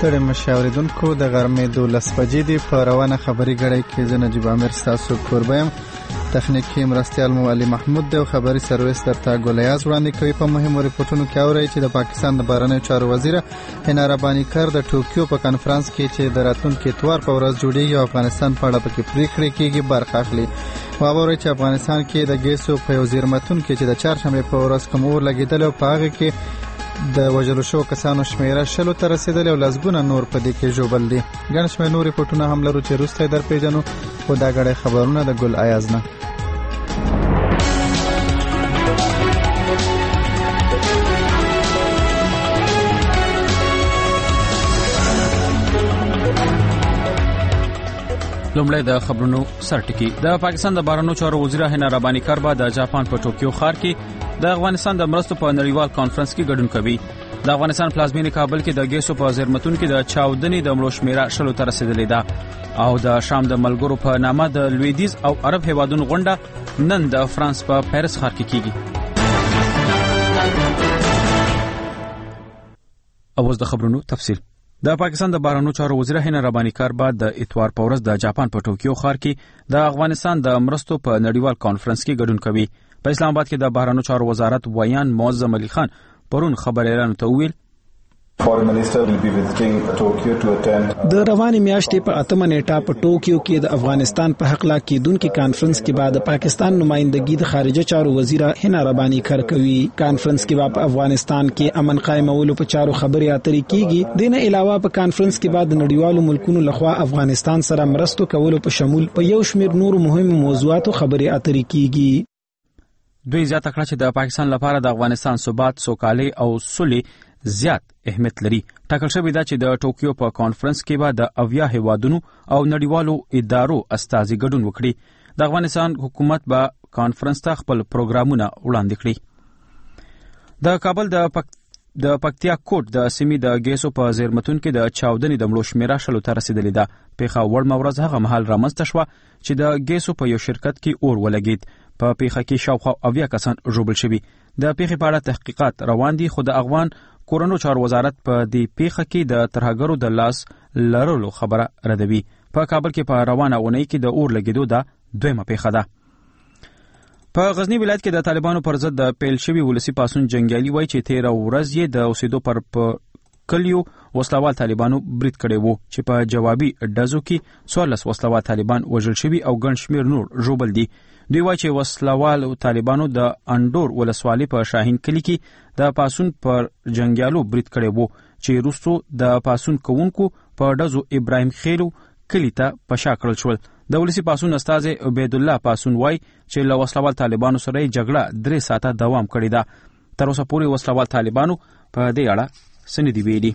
ستړي مشاوریدونکو د غرمې 12 بجې دی په روانه خبري غړي کې زه نجیب امیر تاسو کوربم تخنیکی مرستیال مو علي محمود د خبري سرویس درته ګولیاز وړاندې کوي. په مهمو ریپورتونو کې اوري چې د پاکستان د بهرنیو چارو وزیر هنا رباني کار د ټوکیو په کانفرنس کې چې د راتلونکي اتوار په ورځ جوړیږي افغانستان په اړه پکې پریکړې کیږي برخه اخلي. واوري چې افغانستان کې د ګیسو په یو زیرمتون کې چې د چهارشنبه په ورځ کوم اور لګیدل او په هغه کې د وژلو شو کسانو شمیره 100 ته رسیدل او لسګونه نور په دې کې ژوبل دي. ګڼ شمېر نور ریپورتونه هم لرو چې وروسته در پیژنو خو دا غړي خبرونه د ګل ایاز نه. لومړی د خبرونو سرټکی. د پاکستان د بهرنیو چارو وزیر هنا رباني کار د جاپان په ټوکیو ښار کې د افغانستان د مرستو په نړیوال کانفرنس کې ګډون کوي. د افغانستان پلازمینې کابل کې د ګیسو په زیرمتون کې د چاودنې د مړو شمیره 100 ته رسیدلې ده او د شام د ملګرو په نامه د لویدیز او عرب هیوادونو غونډه نن د فرانس په پاریس ښار کې کیږي. اوس د خبرونو تفصیل. د پاکستان د بهرنیو چارو وزیر هنا رباني کار بعد د اتوار په ورځ د جاپان په ټوکیو ښار کې د افغانستان د مرستو په نړیوال کانفرنس کې ګډون کوي. په اسلام آباد کې د بهرنیو چارو وزارت ویان معظم علي خان پرون خبريالانو ته ویل د رواني میاشتې په 8 نیټه په ټوکیو کې د افغانستان په حق لا کېدونکو کانفرنس کې بعد پاکستان نمائندګي د خارجه چارو وزیر هنا رباني کار کوي. کانفرنس کې په افغانستان کې امن قائمولو په چارو خبري اترې کیږي. دینه علاوه په کانفرنس کې بعد نړیوالو ملکونو لخوا افغانستان سره مرستو کولو په شمول په یو شمېر نور مهم موضوعاتو خبري اترې کیږي. دوی زیاته کړه چې د پاکستان لپاره د افغانستان ثبات، سوکالي او صلح زیات اهمیت لري. ټاکل شوی دا چې د ټوکیو په کانفرنس کې به د 80 هیوادونو او نړیوالو ادارو استازي ګډون وکړي. د افغانستان حکومت به کانفرنس ته خپل پروګرامونه وړاندې کړي. د کابل د پکتیا کوټ د سیمې د ګیسو په زیرمتون کې د چاودنې د مړو شمیره 100 ته رسیدلې ده. پیښه وړ مورز هغه مهال رامنځته شوه چې د ګیسو په یو شرکت کې اور ولګید. په پیښه کې شاوخوا 80 کسان ژوبل شوي. د پیښې په اړه تحقیقات روان دي خو د افغان کورونو چارو وزارت په دې پیښه کې د ترهګرو د لاس لرلو خبره ردوي. په کابل کې په روانه اونۍ کې د اور لګیدو د دویمه پیښه ده. په غزنی ولایت کې د طالبانو پر ضد د پیل شوی ولسی پاسون جنگیالي وایي چې 13 ورځ یې د اوسېدو پر کلیو وسلوال طالبانو برید کړی وو چې په جوابي ډزو کې 14 وسلوال طالبان وژل شوي او ګڼ شمېر نور ژوبل دي. دوی وایي چې وسلوال طالبانو د انډور ولسوالۍ په شاهین کلی کې د پاسون پر جنگیالو برید کړی وو چې وروسته د پاسون کوونکو په ډزو ابراهیم خیلو کلی ته پشا کړل شول. د ولسی پاسون استاد عبید الله پاسون وایي چې له وسلوال طالبانو سره جګړه 3 ساعته دوام کړی ده. تر اوسه پورې وسلوال طالبانو په دې اړه سندې ویلي.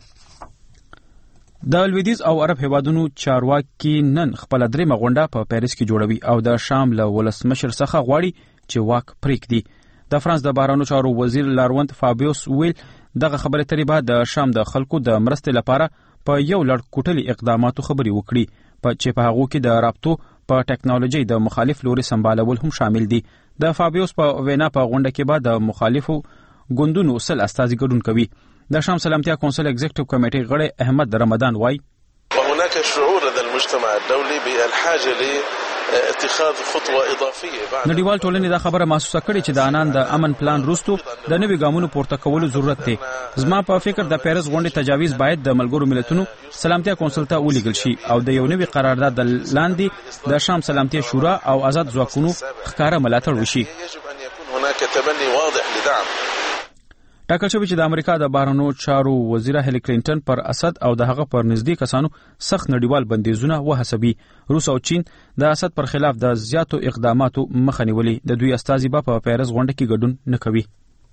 د لویدیز او عرب هیوادونو چارواکي نن خپل درېمه غونډه په پاریس کې جوړوي او د شام له ولسمشر څخه غواړي چې واک پریږدي. د فرانس د بهرنیو چارو وزیر لاروند فابیوس ویل دغه خبره ترې بعد د شام د خلکو د مرستې لپاره په یو لړ کوټلي اقداماتو خبري وکړي چې په هغه کې د رابطو په ټکنالوژي د مخالف لوري سمبالول هم شامل دي. د فابیوس په وینا په غونډه کې بعد د مخالفو ګوندونو سل استازي ګډون کوي. د شام سلامتیا کونسل ایگزیکټیو کمیټې غړی احمد رمضان وایي هناك شعور لدى المجتمع الدولي بالحاجه لاتخاذ خطوه اضافيه. نړیوال ټولنې دا خبره محسوسه کړې چې د انان د امن پلان وروسته د نوي ګامونو پورته کولو ضرورت دی. زما په فکر د پیرس غونډې تجاویز باید د ملګرو ملتونو سلامتیا کونسل ته ولیږل شي او د یو نوي قرارداد لاندې د شام سلامتیا شورا او آزاد ځواکونو ښکاره ملاتړ وشي. هناك تبني واضح لدعم. ټاکل شوی چې د امریکا د بهرنیو چارو وزیر هیلي کلینټن پر اسد او د هغه پر نږدې کسانو سخت نړیوال بندیزونه وهڅوي. روس او چین د اسد پر خلاف د زیاتو اقداماتو مخه نیولې. د دوی استازي په پاریس غونډه کې ګډون نه کوي.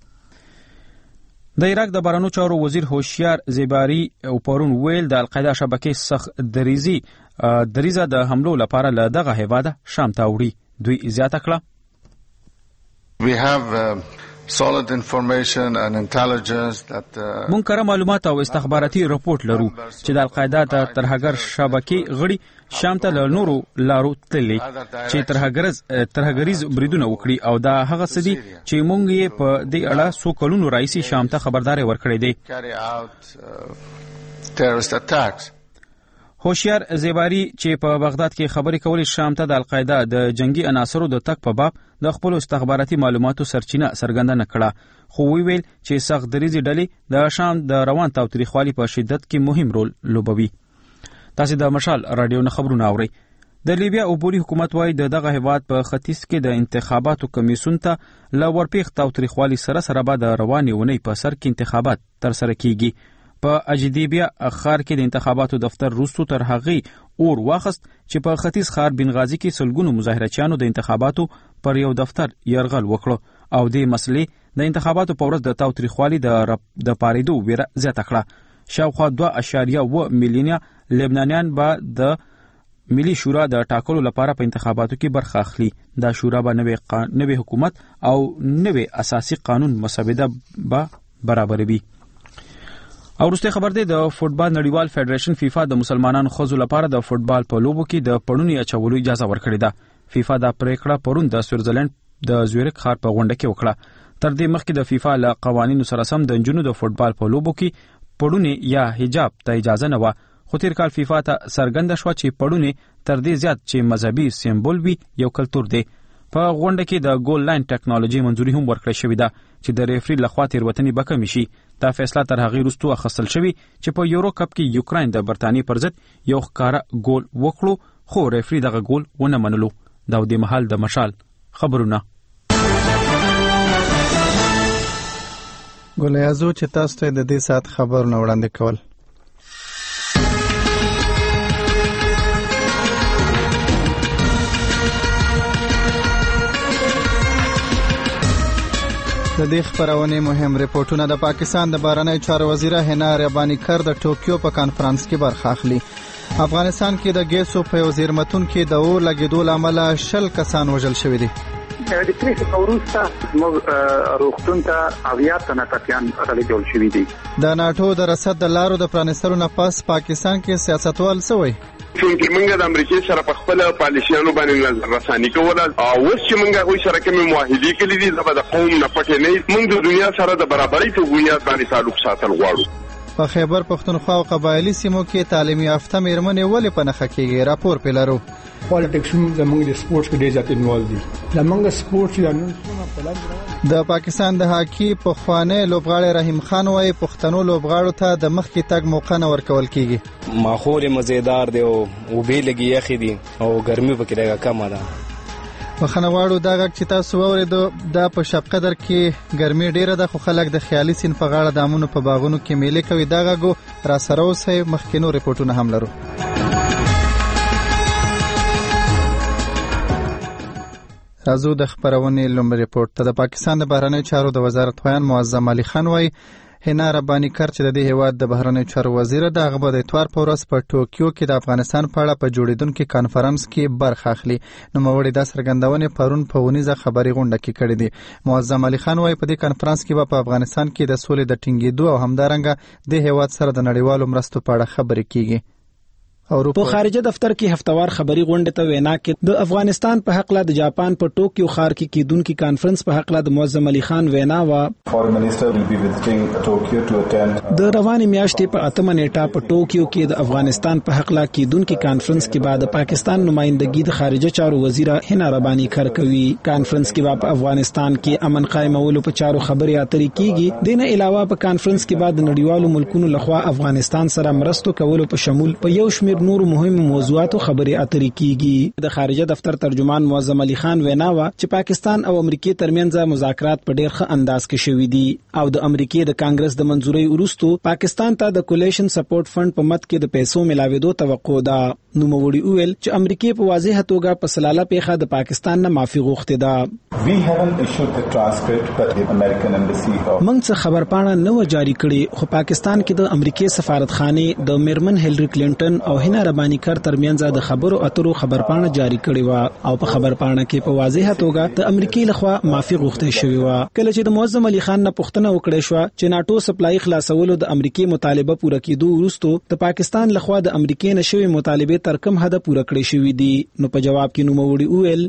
د عراق د بهرنیو چارو وزیر هوشیار زیباری او پرون ویل د القاعده شبکې سخت دریزه د حملو لپاره له دغه هیواده شام ته وړي. دوی زیاته کړه We have solid information and intelligence that مونږ کره معلومات او استخباراتي رپورت لرو چې د القاعده د ترهګر شبکې غړي شام ته له نورو لارو تللي چې ترهګریز بریدونه وکړي او دا هغه څه دي چې مونږ یې په دې اړه څو کلونو راځي شام ته خبرداري ورکړې دي. terrorist attacks. هوشیار زیباری چې په بغداد کې خبرې کولې شام ته د القاعده د جنگي عناصرو د تک په باب د خپل استخباراتي معلوماتو سرچینه څرګنده نکړه، خو ویل چې سخت دریزي ډلې د شام د روان تاوتریخوالي په شدت کې مهم رول لوبوي. تاسو د مشال رادیو نه خبرونه اورئ. د لیبیا عبوري حکومت وايي دغه هیواد په ختیځ کې د انتخاباتو کمیسیون ته له ورپېښ تاوتریخوالي سره به د روانې اونۍ په سر کې انتخابات ترسره کیږي. په اجدیبیا ښار کې د انتخاباتو دفتر روستو تر هغې اور واخست چې په ختیځ ښار بنغازي کې سلګونو مظاهرچیانو د انتخاباتو پر یو دفتر یرغل وکړو او د مسلې د انتخاباتو په ورځ د تاوتریخوالي د پاریدو ویره زیاته کړه. شاوخوا 2.7 میلیونه لبنانیان به د ملي شورا د ټاکلو لپاره په انتخاباتو کې برخه اخلي. دا شورا به نوې حکومت او نوې اساسي قانون مسوده به برابروي. او وروسته خبر دی د فوتبال نړیوال فدریشن فیفا د مسلمانانو ښځو لپاره د فوتبال په لوبو کې د پړونې اچولو اجازه ورکړې ده. فیفا دا پریکړه پرون د سویټزرلند د زیورخ ښار په غونډه کې وکړه. تر دې مخکې د فیفا له قوانینو سره سم د نجونو د فوتبال په لوبو کې پړونې یا حجاب ته اجازه نه و، خو تیر کال فیفا ته څرګنده شوه چې پړونې تر دې زیات چې مذهبي سمبول وي یو کلتور دی. په غونډه کې د ګول لاین ټیکنالوژي منځوري هم ورکړې شوې ده چې د ریفری لخوا تیروتنې به کمې شي. دا فیصله تر هغې وروسته اخیستل شوې چې په یورو کپ کې یوکراین د برتانیې پر ضد یو ښکاره ګول وکړو، خو ریفری دغه ګول ونه منلو. دا د مهال د مشال خبرونه. ګولیازو چې تاسو ته د دې ساعت خبرونه وړاندې کول. د دې خبرونه مهم ریپورتونه. د پاکستان د بهرنیو چارو وزیر حنا ربانی کر د ټوکیو په کانفرنس کې برخه اخلي. افغانستان کې د ګیسو په یو زیرمتون کې د اور لګیدو لامل 10 کسان وژل شوي دي. د پریکړې وروسته موږ روغتون ته اویا تنه ټپیان راغلي شوي دي. د ناتو د رسد د لارو د پرانیستلو نه پس پاکستان کې سیاستوال څه وایي؟ چې موږ د امریکا سره په خپل پالیسیانو باندې نظر رساني کوله او اوس چې موږ غوښ سره کوم معاهدې کړې دي زبر د قوم نه پټې نه موږ د دنیا سره د برابرۍ په بنیاد باندې تعلق ساتل غواړو. په خیبر پښتونخوا او قبایلی سیمو کې تعلیمي یافته میرمنې ولې په نخښه کېږي؟ راپور پیلرو. پالیټکس زموږ د سپورتس کې ډېر زیات انوالو دي. زموږ سپورتس د پاکستان د هاکی پخوانی لوبغاړی رحیم خان وايي پښتنو لوبغاړو ته د مخکې تګ موقع نه ورکول کیږي. ماحول مزیدار دی او وبې لګي یخي دي او ګرمي پکې ډېره کمه ده. بخنواړو دا غږ چې تاسو واوریدو دا په شب قدر کې ګرمي ډیره ده، خو خلک د خیالي سین په غاړه د امونو په باغونو کې میلې کوي. دا غږ را سره اوسه مخکینو ریپورتونه هم لرو. راځو د خبرونې لومړی ریپورت ته. د پاکستان د بهرنیو چارو د وزارت ویان معظم علي خان وايي حنا ربانی کر چې د دې هیواد د بهرنیو چارو وزیر د هغه په اتوار په ورځ په ټوکیو کې د افغانستان په اړه په جوړیدونکو کانفرنس کې برخه اخلي. نو موري د سرګندونې پرون په ونیزه خبري غونډه کې کړې دي. معظم علي خان وايي په دې کانفرنس کې په افغانستان کې د سولې د ټینګېدو او همدارنګه د هیواد سره د نړیوالو مرستو په اړه خبرې کیږي. په خارجه دفتر کې هفتوار خبري غونډه ته وینا کې د افغانستان په حق له د جاپان په ټوکیو ښار کې کیدونکو کانفرنس په حق له د معظم علي خان وینا و. د رواني میاشتې په 8 نیټه په ټوکیو کې د افغانستان په حق له کیدونکو کانفرنس کې بعد پاکستان نمائندګي د خارجه چارو وزیر حنا ربانی کر کوي. کانفرنس کې په افغانستان کې امن قائمولو په چارو خبري اترې کیږي. دینه علاوه په کانفرنس کې بعد نړیوالو ملکونو لخوا افغانستان سره مرستو کولو په شمول په یو شمېر نور مهم موضوعاتو خبري اترې کیږي. د خارجه دفتر ترجمان معظم علي خان وینا و چې پاکستان او امریکا ترمنځ مذاکرات په ډېر ښه انداز کې شوي دي او د امریکا د کانګرس د منځوري وروسته پاکستان ته د کولیشن سپورټ فند په مت کې د پیسو ملاوېدو توقع ده. نو موري ویل چې امریکا په واضح توګه په سلاله پیخه د پاکستان نه معافي غوښته ده. موږ څه خبرپاڼه نه و جاری کړې، خو پاکستان کې د امریکا سفارتخانه د میرمن هیلری کلینټن او هینا ربانی کار ترمنځ د خبرو اترو خبرپاڼه جاری کړې و او په خبرپاڼه کې په واضحه توګه د امریکای لخوا معافي غوښتل شوې و. کله چې د معظم علي خان نه پوښتنه وکړې شو چې ناتو سپلای خلاصولو د امریکای مطالبه پوره کیدو وروسته د پاکستان لخوا د امریکای نشوي مطالبه تر کوم حد پوره کړې شوې دي، نو په جواب کې نوموړي وویل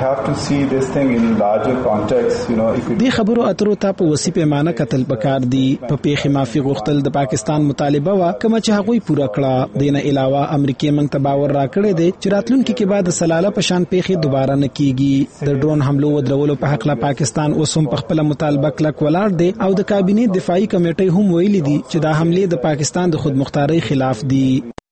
دې خبرو اترو ته په وسیع پیمانه کتل پکار دي. په پیښه معافي غوښتل د پاکستان مطالبه وا کوم چې هغه پوره کړه. دینه علاوه امریکای موږ ته باور راکړی دی چې راتلونکي کې بعد سلاله په شان پیښه دوباره نه کیږي. د ډرون حملو ودرولو په حق لا پاکستان اوسم په خپل مطالبه کلک ولاړ دی او د کابینه دفاعي کمیټې هم ویلي دي چې دا حمله د پاکستان د خودمختارۍ خلاف دي.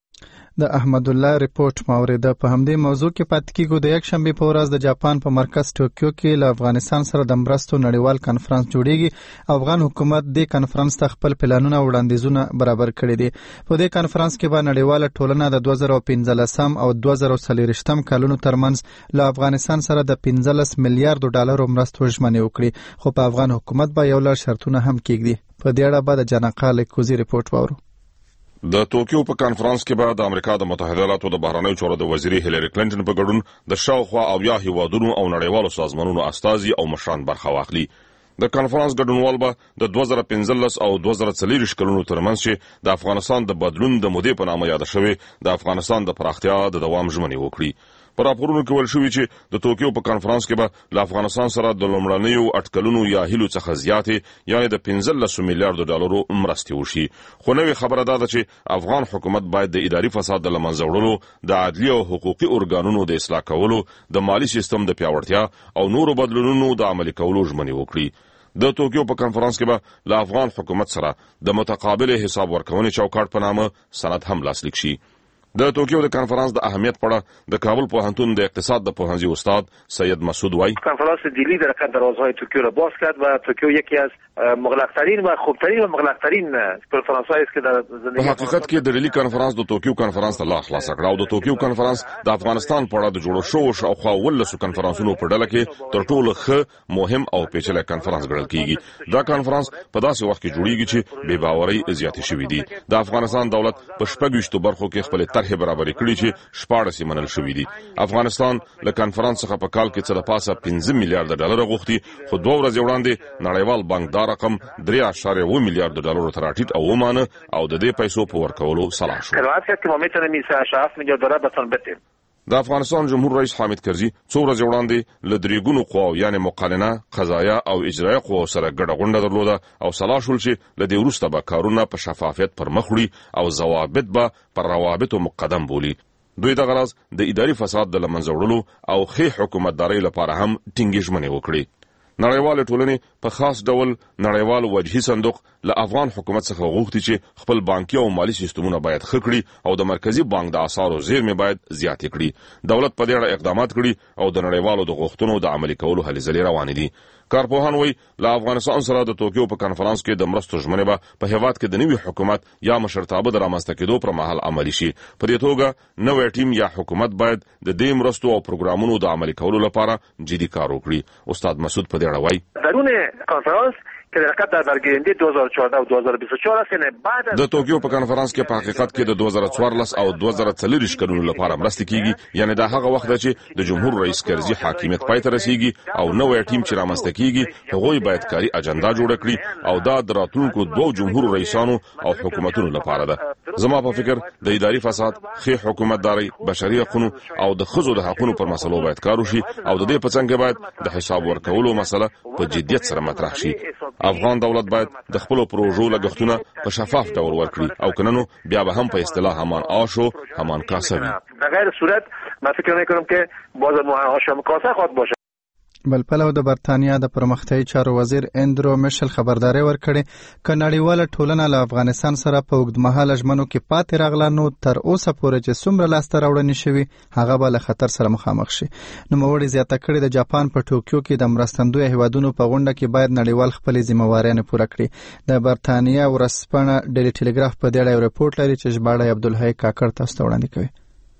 د احمد الله ریپورت مورده. په همدې موضوع کې پاتې کیږو. د یک شنبه په ورځ د جاپان په مرکز ټوکیو کې له افغانستان سره د مرستو نړیوال کانفرنس جوړیږي. افغان حکومت د کانفرنس ته خپل پلانونه وړاندیزونه برابر کړي دي. په دې کانفرنس کې به نړیواله ټولنه د 2015 او 2024 کلونو ترمنځ له افغانستان سره د 15 میلیارډ ډالرو مرستو ژمنې وکړي، خو په افغان حکومت به یو لړ شرطونه هم کېږدي. په دې اړه به د جنقال کوزي ریپورت وورو. د ټوکیو په کانفرنس کې به د امریکا د متحده ایالاتو د بهرنیو چارو د وزیرې هیلری کلینټن په ګډون د شاوخوا 70 هیوادونو او نړیوالو سازمانونو استازي او مشران برخه واخلي. د کانفرنس ګډونوال به د 2015 او 2024 کلونو ترمنځ چې د افغانستان د بدلون د مودې په نامه یاد شوی د افغانستان د پراختیا د دوام ژمنې وکړي. په راپورونو کې ویل شوی چې د ټوکیو په کانفرنس کې به له افغانستان سره د لومړنیو اټکلونو یا هیلو څخه زیاتې یعنی د 15 میلیارډ ډالرو مرستې وشي. خو نوې خبره ده چې افغان حکومت باید د اداري فساد د لمنځه وړلو، د عدلي او حقوقي ارګانونو د اصلاح کولو، د مالی سیستم د پیاوړتیا او نورو بدلونونو د عملي کولو ژمنې وکړي. د ټوکیو په کانفرنس کې به له افغان حکومت سره د متقابل حساب ورکونې چوکاټ په نامه سند هم لاسلیک شي. د ټوکیو د کانفرنس د اهمیت په اړه د کابل پوهنتون د اقتصاد د پوهنځي استاد سید مسعود وای کنفرانس دلی در دروازه‌های توکیو را باز کرد و توکیو یکی از مغلق‌ترین و خوبترین و مغلق‌ترین کنفرانس‌هایی است که در زندگی په حقیقت کې د دلی کانفرنس د توکیو کانفرنس ته لا خلاص کړه او د توکیو کانفرنس د افغانستان په اړه د جوړو شو شاوخوا 12 کنفرانسونو په ډله کې تر ټولو ښه مهم او پیچلي کنفرانس ګڼل کیږي. دا کنفرانس په داسې وخت کې جوړیږي چې بې باورۍ زیاتې شوې دي. د افغانستان دولت په 26 برخو کې خپل طرح برابر کړی چې 14 منل شوې دي. افغانستان له کانفرنس څخه په کال کې څه د پاسه 15 میلیارډ ډالر غوښتي، خو 2 ورځې وړاندې نړیوال بانک دا رقم 3.1 میلیارډ ډالر ته راټیټ او ومانه او د دې پیسو په ورکولو صلاح شو. د افغانستان جمهور رئیس حامد کرزي 2 ورځې وړاندې له دریګونو قواو یعنی مقننه، قضایه او اجرایه قواو سره ګډه غونډه درلوده او صلاح شول چې له دې وروسته به کارونه په شفافیت پر مخ وړي او ضوابط به پر روابطو مقدم بولي. دوی دغه راز د اداري فساد د لمنځه وړلو او ښې حکومتدارۍ لپاره هم ټینګې ژمنې وکړي. نړیوال ټولنې په خاص ډول نړیوال وجهي صندوق له افغان حکومت څخه غوښتي چې خپل بانکي او مالی سیستمونه باید ښه کړي او د مرکزی بانک د اسعارو زیرمې باید زیاتې کړي. دولت په دې اړه اقدامات کړي او د نړیوالو د غوښتنو د عملي کولو هلې ځلې روانې دي. کارپوهان وایي له افغانستان سره د توکیو په کانفرنس کې د مرستو ژمنې به په هیواد کې د نوي حکومت یا مشرتابه د رامنځته کېدو پر مهال عملي شي. په دې توګه نوی ټیم یا حکومت باید د دې مرستو او پروګرامونو د عملي کولو لپاره جدي کار وکړي. استاد مسعود په دې اړه وایي درون کانفرنس که در حقیقت در برگیرنده 2014 و 2024 است بعد د توکیو په کانفرنس کې په حقیقت کې د 2014 او 2024 کلونو لپاره مرستې کیږي، یعنی دا هغه وخت دی چې د جمهور رئیس کرزي حاکمیت پای ته رسیږي او نوې ټیم چې رامنځته کیږي هغوی باید کاري اجنډا جوړه کړي او دا د راتلونکو 2 جمهور رئیسانو او حکومتونو لپاره ده. زما په فکر د اداري فساد، ښې حکومتدارۍ، بشري حقوقو او د ښځو د حقوقو پر مسلو باید کار وشي او د دې په څنګ کې باید د حساب ورکولو مسله په جدیت سره مطرح شي. افغان دولت باید د خپل پروژو لګښتونه په شفاف ډول ورکړي او کنه نو بیا به هم په اصطلاح همان آشو همان کاسه وي. در غیر صورت من فکر می‌کنم که باز آشو هم کاسه خواهد باشه. بل پلو د برتانیا د پرمختیايي چارو وزیر اندرو میشل خبرداري ورکړي ک نړیواله ټولنه له افغانستان سره په اوږدمهاله ژمنو کې پاتې راغله نو تر اوسه پورې چې څومره لاسته راوړنې شوي هغه به له خطر سره مخامخ شي. نو موړي زیاته کړي د جاپان په ټوکیو کې د مرستندوی هیوادونو په غونډه کې باید نړیوال خپل ذمہواریانه پوره کړي. د برتانیا ورځپاڼه ډیلی ټیلیګراف په دې اړه ریپورت لري چې ژباړه عبدالحی کاکړ تاسو ته وړاندې کوي.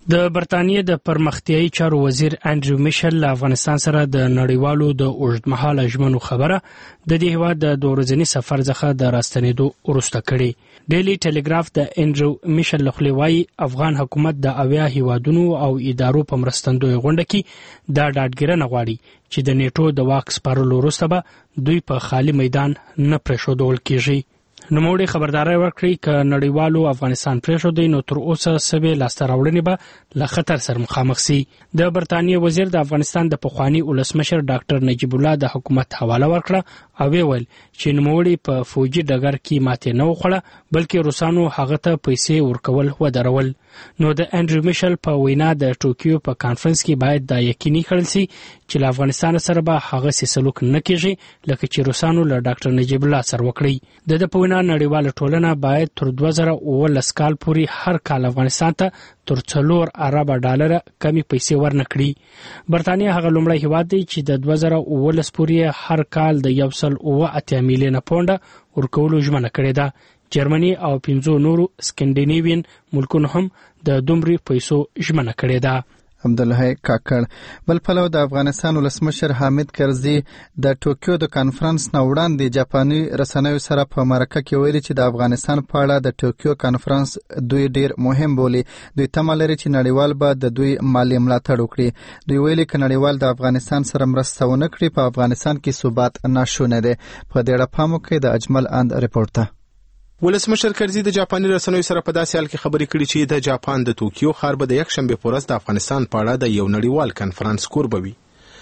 د برتانیې د پرمختیایي چارو وزیر انډریو میشل له افغانستان سره د نړیوالو د اوږدمهاله ژمنو خبره د دې هیواد د 2 ورځني سفر څخه د راستنېدو وروسته کړې. ډیلی ټیلیګراف د انډریو میشل لخوا وایي افغان حکومت د 80 هیوادونو او ادارو په مرستندوی غونډه کې دا ډاډګیرنه غواړي چې د نیټو د واک سپارلو وروسته به دوی په خالي میدان نه پرېښودل کیږي. نوموړي خبرداري ورکړي ک نړیوالو افغانستان پرېښودي نو تر اوسه سوي لاسته راوړنې به له خطر سره مخامخ سي. د برتانیې وزیر د افغانستان د پخوانی ولسمشر ډاکټر نجیب الله د حکومت حواله ورکړه او ویل چې نوموړي په فوجي ډګر کې ماته نه وخوړه بلکې روسانو هغه ته پیسې ورکول ودرول. نو د انډریو میشل په وینا د ټوکیو په کانفرنس کې باید دا یقیني کړل سي چې له افغانستان سره به هغه سلوک نه کیږي لکه چې روسانو له ډاکټر نجیب الله سره وکړي. د په وینا نړیواله ټولنه باید تر 2019 کال پورې هر کال افغانستان ته تر 4 ارب ډالر کمی پیسې ورنکړي. برتانیې هغه لومړی هیواد دی چې د 2019 پورې هر کال د 1.8 میلیونه پونډه ورکولو ژمنه کړې ده. جرمني او 15 نورو سکینډینیوین ملکونو هم د دومره پیسو ژمنه کړې ده. عبدالله کاکړ. بل پلو د افغانستان ولسمشر حامد کرزي د ټوکیو د کانفرنس نه وړاندې جاپاني رسنیو سره په مرکه کې ویلي چې د افغانستان په اړه د ټوکیو کانفرنس دوی ډیر مهم بولي. دوی تمه لري چې نړیوال به د دوی مالي ملاتړ وکړي. دوی ویلي چې نړیوال د افغانستان سره مرسته ونه کړي په افغانستان کې ثبات ناشونه ده. په دې اړه پام وکړئ د اجمل اند رپورټ ته. ولسمشر کرزي د جاپاني رسنیو سره په داسې حال کې خبرې کړې چې د جاپان د ټوکیو ښار به د یک شنبه په ورځ د افغانستان په اړه د یو نړیوال کانفرنس کوربوي.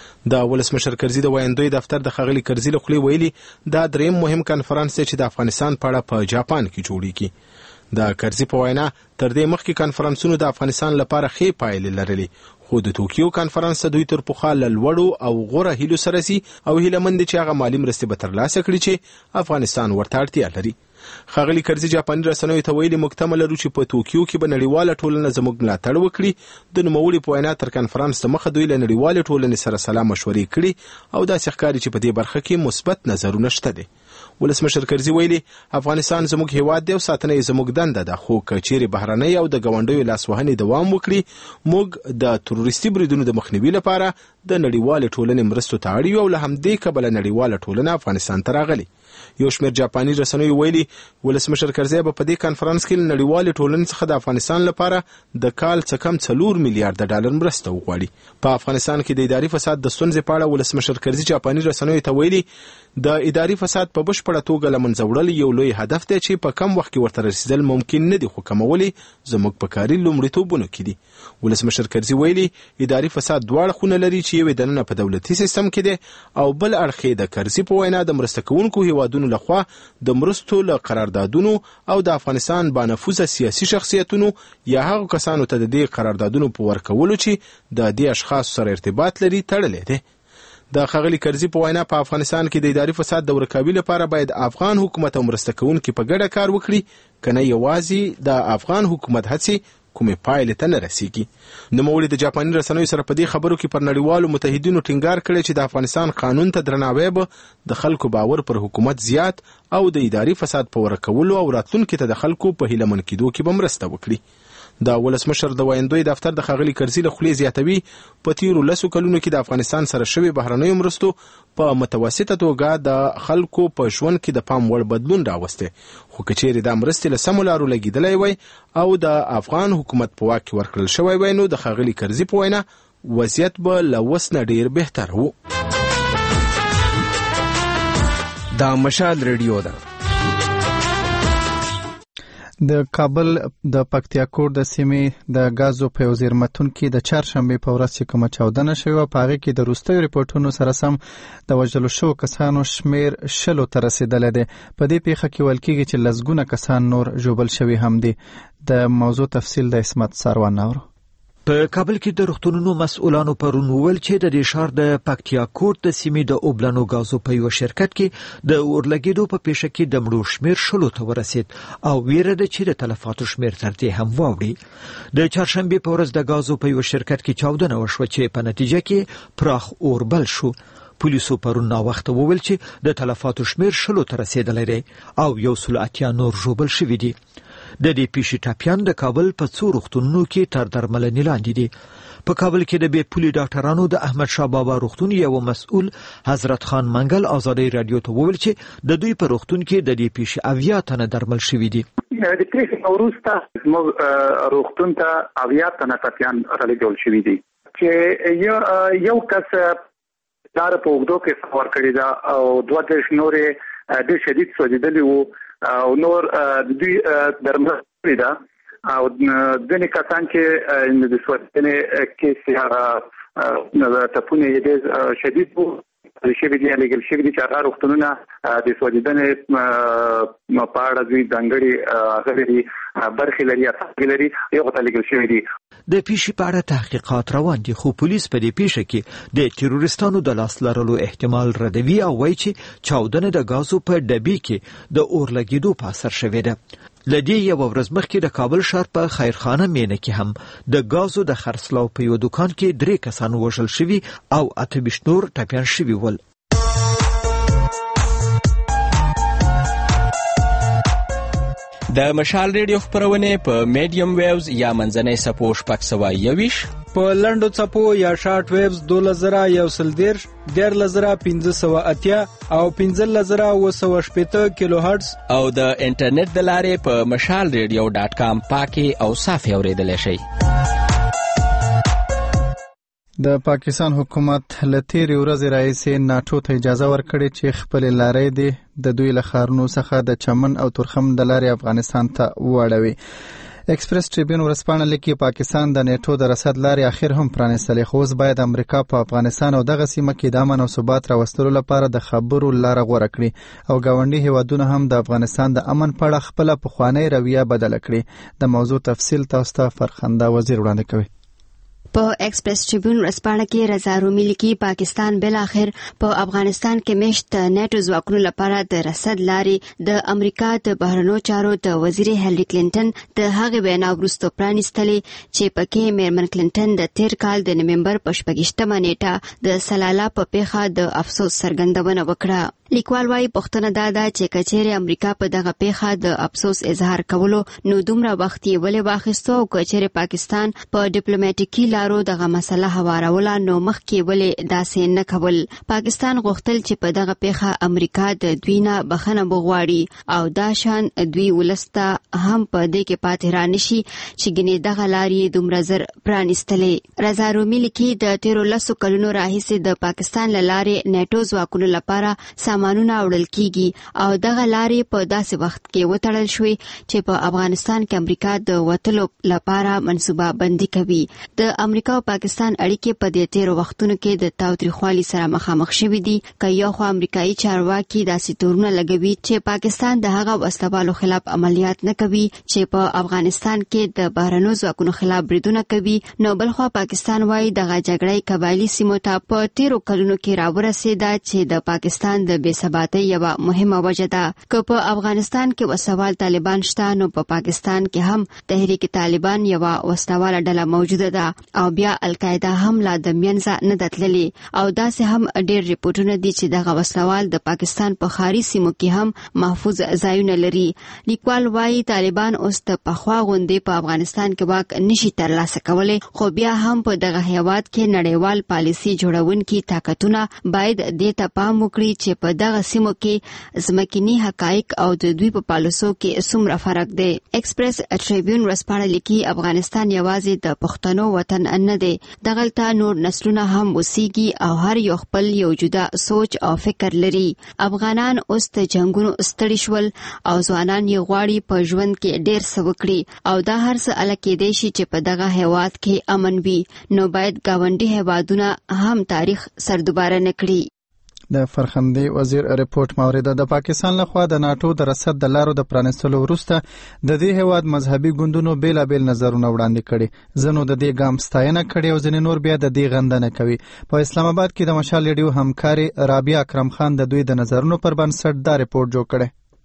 د ولسمشر کرزي د وایندوی دفتر د خغلی کرزي له خولې ویلي دا دریم مهم کانفرنس دی چې د افغانستان په اړه په جاپان کې جوړیږي. د کرزي په وینا تر دې مخکې کانفرنسونو د افغانستان لپاره ښې پایلې لرلې خو د ټوکیو کانفرنس دوی تر پخوا لوړو او غوره هیلو سره سي او هیله مند چې هغه مالی مرستې به ترلاسه کړي چې افغانستان ورته اړتیا لري. خغلی کرزي جاپاني رسنیو ته ویلي مکتمل لرو چې په ټوکیو کې به نړیواله ټولنه زموږ ملاتړ وکړي. د نوموړي په وینا تر کانفرنس مخه دوی له نړیواله ټولنې سره سلا مشورې کړي او داسې ښکاري چې په دې برخه کې مثبت نظرونه شته دي. ولسمشر کرزي ویلي افغانستان زموږ هیواد دی او ساتنه یې زموږ دنده ده خو کچېرې بهرنۍ او د ګاونډیو لاسوهنې دوام وکړي موږ د تروریستي بریدونو د مخنیوي لپاره د نړیوالې ټولنې مرستو ته اړ یو او له همدې کبله نړیواله ټولنه افغانستان ته راغلي. یو شمېر جاپاني رسنیو ویلي ولسمشر کرزي به په دې کانفرنس کې نړیوالې ټولنې څخه د افغانستان لپاره د کال څه کم 4 میلیارډ ډالر مرسته وغواړي. په افغانستان کې د اداري فساد د ستونزې په اړه ولسمشر کرزي جاپاني رسنیو ته ویلي د اداري فساد په بشپړه توګه له منځه وړل یو لوی هدف دی چې په کم وخت کې ورته رسیدل ممکن نه دي خو کمولی زموږ په کاري لومړیتوبونو کې دي. ولسمشر کرزي ویلي اداري فساد دواړه خونه لري چې یو دننه په دولتي سیستم کې دی او بل اړخ د کرزي په وینا د مرسته کوونکو هیوادونو لخوا د مرستو له قراردادونو او د افغانستان بانفوذه سیاسي شخصیتونو یا هغو کسانو ته د دې قراردادونو په ورکولو چې د دې اشخاص سره ارتباط لري تړلې دي. د خغلی کرزي په وینا په افغانستان کې د اداري فساد د ورکاوي لپاره باید افغان حکومت او مرسته کوونکي په ګډه کار وکړي کنه یوازې د افغان حکومت هڅې کومې پایلې ته نه رسیږي. نوموړي د جاپاني رسنیو سره په دې خبرو کې پر نړیوالو متحدینو ټینګار کړی چې د افغانستان قانون ته درناوی به د خلکو باور پر حکومت زیات او د اداري فساد په ورکولو او راتلونکي ته د خلکو په هیله من کېدو کې به مرسته وکړي. د ولسمشر د وایندوی دفتر د خغلی کرزي له خولې زیاتوي په تیرو 10 کلونو کې د افغانستان سره شوی بهرنیو مرستو په متوسطه توګه د خلکو په ژوند کې د پام وړ بدلون راوسته خو کچېرې د مرستې له سمو لارو لګیدلی وای او د افغان حکومت په واک کې ورکړل شوی وای نو د خغلی کرزي په وینا وضعیت به له اوس نه ډیر بهتر وو. دا مشال ریډیو ده. د کابل د پکتیاکور د سیمې د غازو په وزیرمتون کې د چهارشنبه په ورځ چې کومه چاودنه شوه په هغه کې د وروستیو ریپورتونو سره سم د وژلو شوو کسانو شمیر 10 ته رسیدلی دی. په دې پیښه کې ویل کېږي چې لسګونه کسان نور ژوبل شوي هم دي. د موضوع تفصیل د اسمت ساروان اورو. په کابل کې د روغتونونو مسؤلانو پرون ویل چې د دې ښار د پکتیاکور د سیمې د اوبلنو غازو په یو شرکت کې د اورلګیدو په پیښه کې د مړو شمیر 10 ته ورسید او ویره ده چې د تلفاتو شمیر تر دې هم واوړي. د چهارشنبه په ورځ د غازو په یو شرکت کې چاودنه وشوه چې په نتیجه کې پراخ اور بل شو. پولیسو پرون نا وخت وویل چې د تلفاتو شمیر 10 ته رسیدلی دی او 180 نور ژوبل شوي دي. د دې پیښې ټاپیان د کابل په څو روغتونونو کې تر درملنې لاندې دي. په کابل کې د بې پولي ډاکټرانو د احمد شاه بابا روغتون یو مسؤل حضرت خان منګل ازادۍ رادیو ته وویل چې د دوی په روغتون کې د دې پیښې 80 تنه درمل شوي دي. د پیښې وروسته موږ روغتون ته 80 تنه ټاپیان رالیږل شوي دي چې یو کس دار په وګړو کې سفر کړی دا او 2 نورې د شدید سوځیدلی وو او نور د دې درمل پیدا او د کسان چې د سوځیدنې کې سیاره تپونه یې شدید وو شي دي لګل شي دي چې هغه روغتونونه د سوځیدنې په اړه دوی ځانګړي غوړي برخې لري اصلي یو ته لګل شي دي. د پیښې په اړه تحقیقات روان دي خو پولیس په دې پیښه کې د تروریستانو د لاس لرلو احتمال ردوي او وایي چې چاودنه د غازو په ډبي کې د اور لګیدو په اثر شوې ده. لدې یو ورځ مخکې د کابل ښار په خیرخانه مینه کې هم د غازو د خرڅلاو په یو دکان کې 3 کسان وژل شوي او 28 نور ټپیان شوي ول. د مشال ریډیو خبرونه په میډیم ویوز یا منځنۍ سپو شپږ سوه یویش په لنډو څپو یا شارټ ویوز 2110 15580 او 15780 کیلو هرتز او د انټرنیټ د لارې په mashalradio.com پاکي او صافي اوریدلای شئ. د پاکستان حکومت لتیری ورځ رئیس ناتو ته اجازه ورکړي چې خپل لارې دي د دوی له خارونو څخه د چمن او ترخم د لارې افغانستان ته واړوي. ایکسپریس ټریبیون ورسپانه لیکي پاکستان د نیټو د رسد لارې اخر هم پرانیستلې خو اوس باید امریکا په افغانستان او دغه سیمه کې د امن او ثبات راوستلو لپاره د خبرو لاره غوره کړي او ګاونډي هیوادونه هم د افغانستان د امن په اړه خپل پخوانی رویه بدله کړي. د موضوع تفصیل تاسو ته فرخنده وزیر وړاندې کوي. په ایکسپریس ټریبیون ورسپانه کې رضا رومي لیکي پاکستان بل اخر په افغانستان کې مشت نیټو ځواکونو لپاره د رسد لارې د امریکا د بهرنیو چارو د وزیر هیلری کلینټن د هغه وینا وروسته پرانیستلې چې پکې میرمن کلینټن د تیر کال د نومبر په 28مه نیټه د سلاله په پیښه د افسوس څرګندونه وکړه. لیکوال وايي پښتنه دا چې کچېره امریکا په دغه پیښه د افسوس اظهار کولو نو دومره وخت یې ولې واخیستو او کچېره پاکستان په ډیپلوماټیکي لارو دغه مسله هواروله نو مخکې ولې داسې نه کول. پاکستان غوښتل چې په دغه پیښه امریکا د دوی نه بخښنه وغواړي او دا شان دوی ولسته هم په دې کې پاتې رانشي چې ګنې دغه لارې دومره زر پرانیستلې. رضا رومي لیکي د 13 کلونو راهیسې د پاکستان له لارې نیټو ځواکونو لپاره سامانونه وړل کیږي او دغه لارې په داسې وخت کې وتړل شوې چې په افغانستان کې امریکا د وټلو لپاره منصوبه بندي کوي. د امریکا او پاکستان اړیکې په دې تیر وختونو کې د تاوتریخوالي سره مخامخ شوې دي. که یو خو امریکایي چارواکي داسې تورونه لګوي چې پاکستان د هغه وسلوالو خلاف عملیات نه کوي چې په افغانستان کې د بهرنیو ځواکونو خلاف بریدونه کوي نو بل خو پاکستان وايي دغه جګړې قبایلی سیمو ته په 13 کلونو کې راورسېده چې د پاکستان د بې ثباتۍ یوه مهمه وجه ده. که په افغانستان کې وسوال طالبان شته نو په پاکستان کې هم تحریک طالبان یوه وسواله ډله موجوده ده او بیا القاعده هم لا د منځه نه دتللي او داسې هم ډېر ریپورتونه دي چې دغه وسوال د پاکستان په خاري سیمو کې هم محفوظ ځایونه لري. لیکوال وايي طالبان اوس د پخوا غوندې په افغانستان کې واک نشي ترلاسه کولی خو بیا هم په دغه هیواد کې نړیوال پالیسي جوړونکي طاقتونه باید دې ته پام وکړي چې په دغه سیمو کې ځمکني حقایق او د دوی په پالیسو کې څومره فرق دی. ایکسپریس ټریبیون ورسپانه لیکي افغانستان یوازې د پښتنو وطن نه دی دغلته نور نسلونه هم وسیږي او هر یو خپل یو جدا سوچ او فکر لري. افغانان اوس د جنگونو ستړي شول او ځوانان یې غواړي په ژوند کې ډېر څه وکړي او دا هر څه الکه دی شي چې په دغه هیواد کې امن وي نو باید ګاونډي هیوادونه هم تاریخ سردوباره نکړي. د فرخندي وزیر ریپورت موریده د پاکستان لخوا د ناتو د رسد د لارو د پرانیستلو وروسته د دې هیواد مذهبي ګوندونو بیلابیل نظرونه وړاندې کړي. ځینو د دې ګام ستاینه کړې او ځینې نور بیا د دې غندنه کوي. په اسلام آباد کې د مشال ریډیو همکاري رابعه اکرم خان د دوی د نظرونو پر بنسټ دا ریپورت جوړ کړی.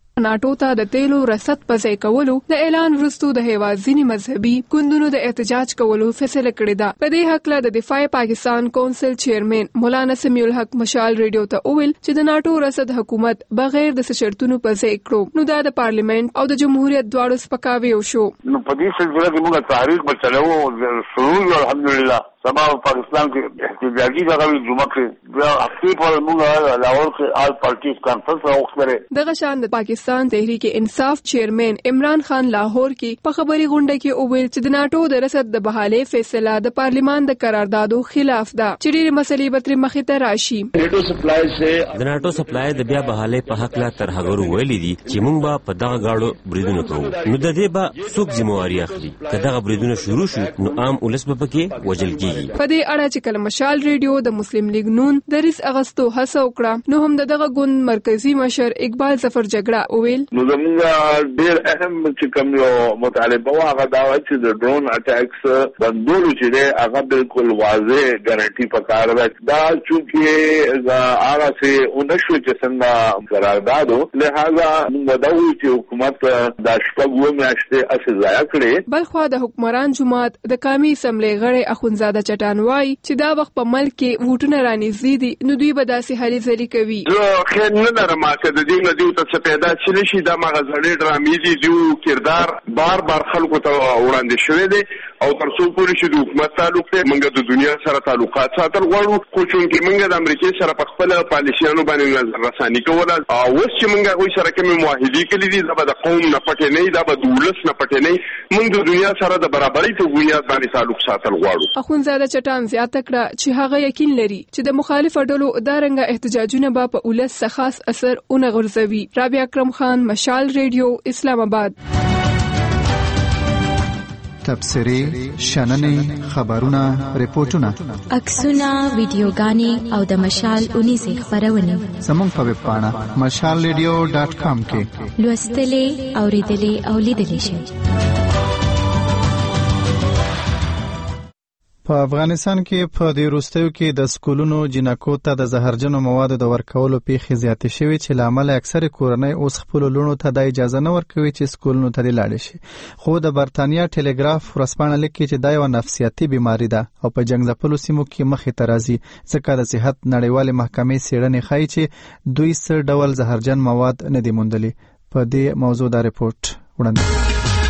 ناټو ته د تیلو رسد په ځای کولو د اعلان وروسته د هیواد ځینی مذهبي ګوندونو د احتجاج کولو فیصله کړې ده. په دې حق له د دفاع پاکستان کونسل چیرمن مولانا سمیع الحق مشال ریډیو ته وویل چې د ناټو رسد حکومت بغیر د شرطونو په ځای کړو نو دا د پارلیمنت او د جمهوریت دواړو سپکاوی وشو. نو په دې سلسله کې موږ تاریخ به چلو شروع الحمدلله سبا پاکستان کې احتجاجي دغه جمعه کې بیا هفته پر موږ لاهور کې آل پارټیز کانفرنس راوخته. دغه شان د پاکستان تحریک انصاف چیرمن عمران خان لاهور کې په خبري غونډه کې وویل چې د ناټو د رسد د بحالي فیصله د پارلیمان د قراردادو خلاف ده چې ډېری مسلې به تر مخې ته راشي. د ناټو سپلای د بیا بحالي په حق لا تر هغه ویلي دي چې موږ به په دغه غاړو بریدونه کوو نو د دې به څوک ذمہواری اخلي که دغه بریدونه شروع شي نو عام ولس به پکې وجل کیږي. په دې اړه چې کله مشال ریډیو د مسلم لیگ نون د ریس اغستو هڅه وکړه نو هم دغه ګوند مرکزی مشر اقبال ظفر جګړه وویل نو زموږ ډېر اهم چې کوم یو مطالبه و هغه دا چې د ډرون اٹیکس بندولو چې دی هغه بالکل واضح ګارانټي پکار ده دا چې هغه څه اونشو چې څنګه قراردادو لہذا موږ دا وایو چې حکومت دا شپږ میاشتې اسې ضایع کړې. بلخوا د حکمران جماعت د قومي اسمبلی غړی اخونزاده چټان وایي چې دا وخت په ملک کې ووټونه رانیږدي دي نو دوی به داسې هلې ځلې کوي. زه خیر نه لرم چې د دې نه دوی ته څه پیدا چې نشي دا مغه زړې ډرامې دي دوی کردار بار بار خلکو ته وړاندې شوی دی او تر څو پورې چې د حکومت تعلق دی موږ د دنیا سره تعلقات ساتل غواړو خو چونکې موږ د امریکای سره په خپل پالیسیانو باندې نظر رساني کوله او اوس چې موږ هغوی سره کومې معاهدې کړې دي دا به د قوم نه پټې نه دا به د ولس نه پټې نه موږ د دنیا سره د برابرۍ په بنیاد باندې تعلق ساتل غواړو. اخونزاده چټان زیاته کړه چې هغه یقین لري چې د مخالف ډلو دارنګه احتجاجونه به په ولس څخه خاص اثر اون غورځوي. رابعه اکرم خان مشال ریډیو اسلام آباد. تبصرې شننې خبرونه ریپورتونه عکسونه ویډیوګانې او د مشال 19 خبرونه زموږ په ویب پاڼه mashalradio.com کې لوستلې اوریدلې او لیدلې شئ. په افغانستان کې په دې وروستیو کې د سکولونو جنکو ته د زهرجنو موادو د ورکولو پیښې زیاتې شوې چې لامل اکثر کورنۍ اوس خپل لونو ته د اجازه نه ورکوي چې سکولونو ته لاړ شي. خو د برتانیا ټلګراف ورسپانه لیکي چې دا یو نفسیاتي بیماری ده او په جنگ ځپلو سیمو کې مخې ته راځي ځکه د صحت نړیوالې محکمې څېړنې ښایي چې دوی څه ډول زهرجن مواد نه دي موندلي. په دې موضوع دا ریپورت وړاندې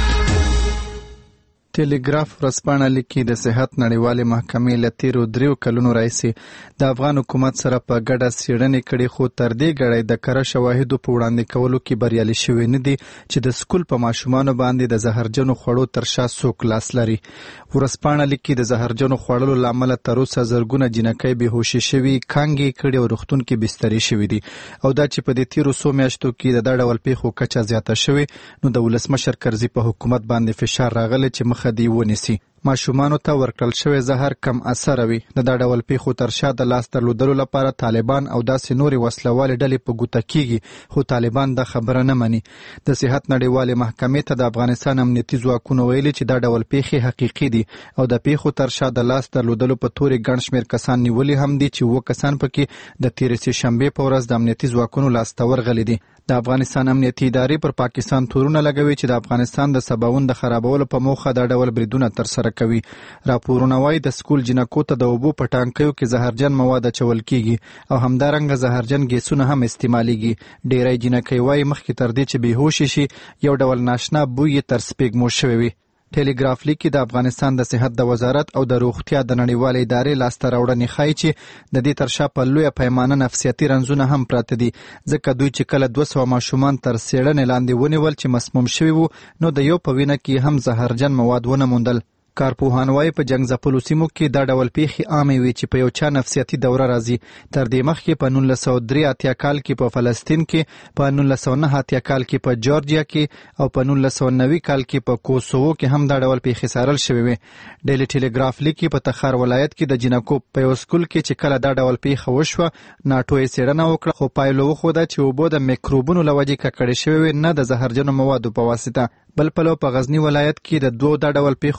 ټلګراف ورسپانه لیکي د صحت نړیوالې محکمې له تیرو 3 کلونو راهیسې د افغان حکومت سره په ګډه څېړنې کړې خو تر دې ګړۍ د کره شواهدو په وړاندې کولو کې بریالي شوي نه دي چې د سکول په ماشومانو باندې د زهرجنو خوړو تر شا څوک لاس لري. ورسپانه لیکي د زهرجنو خوړلو له امله تر اوسه زرګونه جنکۍ بېهوشي شوي کانګې کړي او روغتون کې بسترې شوي دي او دا چې په دې تیرو څو میاشتو کې د دا ډول پیښو کچه زیاته شوې نو د ولسمشر کرزي په حکومت باندې فشار راغلی چې مخه دې ونیسي. ماشومانو ته ورکړل شوی زهر کم اثر وي. د دا ډول پیښو تر شا د لاس درلودلو لپاره طالبان او داسې نورې وسلوالې ډلې په ګوته کیږي خو طالبان دا خبره نه مني. د صحت نړیوالې محکمې ته د افغانستان امنیتي ځواکونو ویلي چې دا ډول پیښې حقیقي دي او د پیښو تر شا د لاس درلودلو په تورې ګڼ شمېر کسان نیولي هم دي چې 7 کسان پکې د تېرې سې شنبې په ورځ د امنیتي ځواکونو لاسته ورغلي دي. د افغانستان امنیتي ادارې پر پاکستان تورونه لګوي چې د افغانستان د سباوون د خرابولو په موخه دا ډول بریدونه ترسره کوي. راپورونه وايي د سکول جنکو ته د اوبو په ټانکیو کې زهرجن مواد اچول کیږي او همدارنګه زهرجن ګیسونه هم استعمالیږي. ډېری جنکۍ وايي مخکې تر دې چې بېهوشي شي یو ډول ناشنا بوی یې تر سپېږمو شوی وي. ټلګراف لیکي د افغانستان د صحت د وزارت او د روغتیا د نړیوالې ادارې لاسته راوړنې ښایي چې د دې تر شا په لویه پیمانه نفسیاتي رنځونه هم پراته دي ځکه دوی چې کله 200 ماشومان تر څېړنې لاندې ونیول چې مسموم شوي وو نو د یو په وینه کې هم زهرجن مواد ونه موندل. کارپوهان وايي په جنگ ځپلو سیمو کې دا ډول پیښې عامې وي چې په یو چا نفسیاتي دوره راځي. تر دې مخکې په 1983 کال کې په فلسطین کې، په 1989 کال کې په جورجیا کې او په 1990 کال کې په کوسوو کې هم دا ډول پیښې څارل شوې وي. ډیلی ټیلیګراف لیکي په تخار ولایت کې د جنکو په یو سکول کې چې کله دا ډول پیښه وشوه ناټو یې څېړنه وکړه خو پایلو وښوده چې اوبه د میکروبونو له وجې ککړې شوې وې نه د زهرجنو موادو په واسطه. بل پلو په غزنی ولایت کې د 2 دا ډول پیښو د رامنځته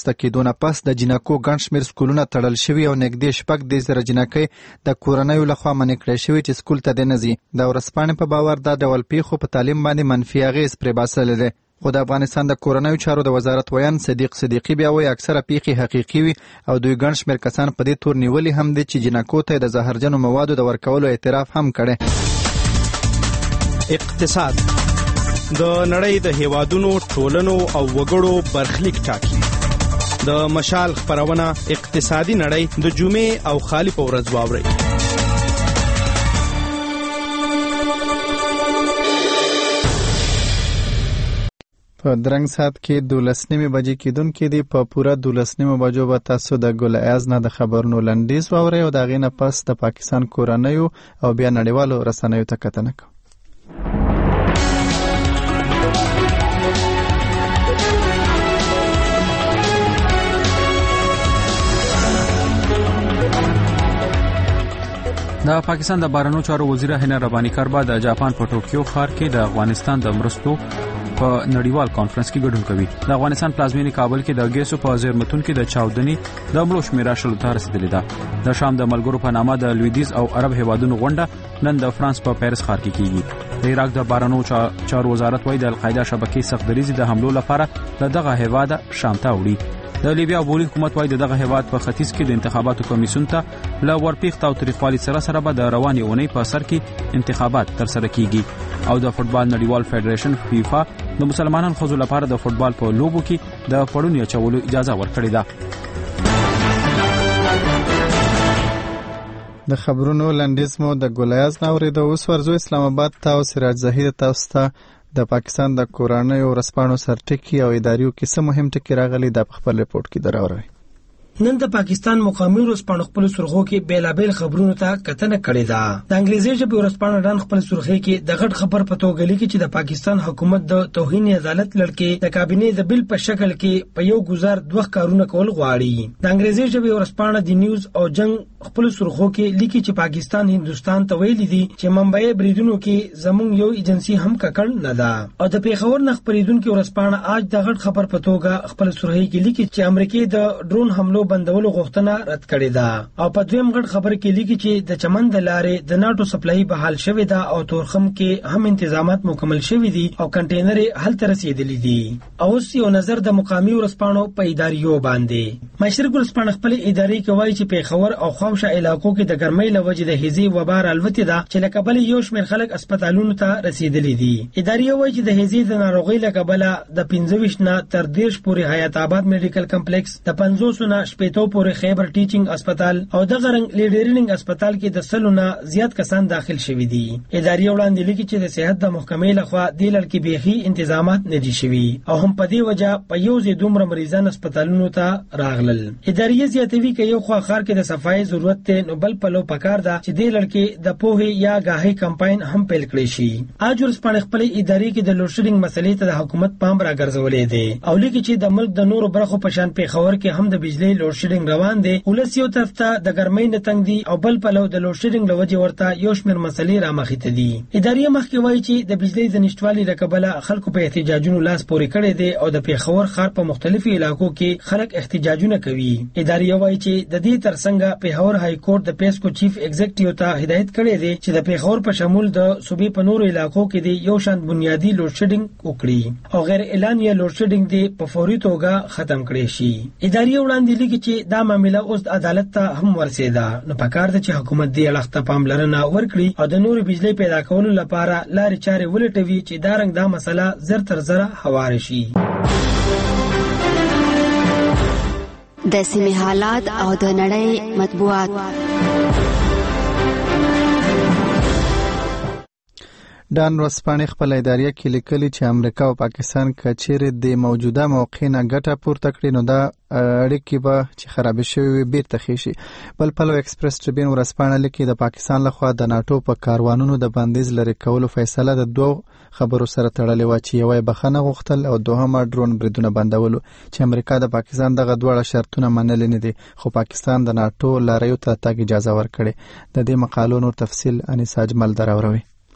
رامنځته کېدو نه پس د جنکو ګڼ شمېر سکولونه تړل شوي او نږدې 6,000 جنکۍ د کورنیو لخوا منع کړای شوي چې سکول ته دې نه ځي. د ورځپاڼې په باور دا ډول پیښو په تعلیم باندې منفي اغېز پرې باسلی دی. خو د افغانستان د کورنیو چارو د وزارت ویان صدیق صدیقي بیا وایي اکثره پیښې حقیقي وي او دوی ګڼ شمېر کسان په دې تور نیولي هم دي چې جنکو ته د زهرجنو موادو د ورکولو اعتراف هم کړی. اقتصاد د نړۍ د هیوادونو ټولنو او وګړو برخلیک ټاکي. د مشال خپرونه اقتصادي نړۍ د جمعې او خالی په ورځ واورئ. په درنګ ساعت کې 12:30 بجې کېدونکې دي. په پوره 12:30 بجو به تاسو د ګل ایاز نه د خبرونو لنډیز واورئ او د هغې نه پس د پاکستان کورنیو او بیا نړیوالو رسنیو ته کتنه کوو. د پاکستان د بهرنیو چارو وزیر هینا رباني کاربا د جاپان په ټوکیو ښار کې د افغانستان د مرستو په نړیوال کانفرنس کې ګډون کوي. د افغانستان پلازمینې کابل کې د ګیسو په زیرمتون کې د چاودنې د مړو شمیره 10 ته رسیدلې ده. د شام د ملګرو په نامه د لویدیز او عرب هیوادونو غونډه نن د فرانس په پیرس ښار کې کیږي. د عراق د بهرنیو چارو وزارت وايي د القاعده شبکې سخت دریزي د حملو لپاره د دغه هیواد شام ته وړي. د لیبیا بولی حکومت وايي دغه هیواد په ختیځ کې د انتخاباتو کمیسیون ته له ورپیښت او تریخوالي سره به د روانې اونۍ په سر کې انتخابات ترسره کیږي. او د فوتبال نړیوال فدریشن فیفا د مسلمانانو خزو لپاره د فوتبال په لوبو کې د پړونی چولو اجازه ورکړې ده. د خبرونو لنډیز مو د ګولیاز ناورې د اوس ورزو اسلام آباد ته او سراج زهیر تاسو ته د پاکستان د کورنیو ورځپاڼو سرټکی او اداریو کې څه مهم ټکي راغلي د خپل ریپورت کې دراوړئ. نن د پاکستان مقامي ورځپاڼو خپل سرخو کې بیلابل خبرونو ته کتنه کړې ده. د انګلیزي ژبې ورځپاڼه ډان خپل سرخي کې د غټ خبر په توګه لیکي چې د پاکستان حکومت د توهین عدالت لړکې د کابینې د بل په شکل کې په یو گزار دوه کارونه کول غواړي. د انګلیزي ژبې ورځپاڼه د نیوز او جنگ خپل سرخو کې لیکي چې پاکستان هندستان ته ویلي دي چې منبعي بریدونو کې زموږ یو ایجنسی هم ککړ نه ده. او د پیښور نه خبرېدونکو ورځپاڼه آج د غټ خبر په توګه خپل سرخي کې لیکي چې امریکا د ډرون حملو بندولو غوښتنه رد کړې ده. او په دویم غټ خبر کې لیکي چې د چمن د لارې د ناتو سپلای بحال شوې ده او تورخم کې هم تنظیمات مکمل شوي دي او کنټینر هلته رسیدلي دي. او یو نظر د مقامي ورځپاڼو په اداریو باندې. مشرق ورځپاڼه خپل اداري کوي چې پیښور او خوشا علاقو کې د ګرمۍ لوجې د هیزي وبار الوتې ده چې لکه بل یو شمېر خلک هسپتالونو ته رسیدلي دي. اداري وايي چې د هیزي د ناروغۍ لکه بل د 25 نه تر 10 پورې حیات آباد میډیکل کمپلیکس د 500 نه شپېتو پورې خیبر ټیچینګ اسپیټال او د غرنګ لیډرینګ اسپیټال کې د سلونه زیات کسان داخل شوي دي. اداري وړاندې لیکي چې د صحت د محکمې لخوا د لړکې بيخي تنظیمات نه دي شوي او هم په دې وجه په یو ځای دومره مریضان اسپیټالونو ته راغلل. اداري زیاتوي کې یو خوا خار کې د صفای ضرورت ته نو بل په لو پکار ده چې د لړکې د پوهې یا غاهي کمپاین هم پیل کړی شي. اجر سپانه خپل اداري کې د لوډشډینګ مسلې ته د حکومت پام راګرځولې دي او لیکي چې د ملک د نورو برخو په شان پیښور کې هم د بجلی لوډشډینګ روان دي. ولس یو طرف ته د ګرمۍ نه تنګ دي او بل په لو د لوډشډینګ لوجه ورته یو شمېر مسلې را مخې ته دي. اداري مخکې وایي چې د بجلی د نشټوالي لکبله خلکو په احتجاجونو لاس پورې کړي دي او د پیښور ښار په مختلفو علاقو کې خلک احتجاجونه کوي. اداري وایي چې د دې ترڅنګ پیښور های کورټ د پیسکو چیف ایگزیکټیو ته هدایت کړی دی چې د پیښور په شمول د صوبې په نورو علاقو کې د یو شان بنیادی لوډشډینګ وکړي او غیر اعلانیه لوډشډینګ دی په فوري توګه ختم کړي شي. اداري وړاندې لیکي چې دا معاملې اوس عدالت ته هم ورسېده نو پکار ده چې حکومت دې اړخ ته پاملرنه وکړي او د نورو بجلی پیدا کولو لپاره لارې چارې ولټوي چې دا رنګ دا مسله زر تر زره هوار شي. د سیمې حالات او د نړۍ مطبوعات. ډان ورځپاڼې خپل اداریه کې لیکلي چې امریکا او پاکستان کچېرې د موجوده موقع نه ګټه پورته کړي نو دا اړیکې به چې خرابې شوې وي بیرته ښې شي. بل پلو ایکسپریس ټریبیون ورځپاڼه لیکي د پاکستان لخوا د ناټو په کاروانونو د بندیز لرې کولو فیصله د دوو خبرو سره تړلې وه چې یوه یې بخښنه غوښتل او دوهمه ډرون بریدونه بندولو چې امریکا د پاکستان دغه دواړه شرطونه منلي نه دي خو پاکستان د ناټو لاریو ته تګ اجازه ورکړې. د دې مقالو نور تفصیل انیس اجمل دراوروي.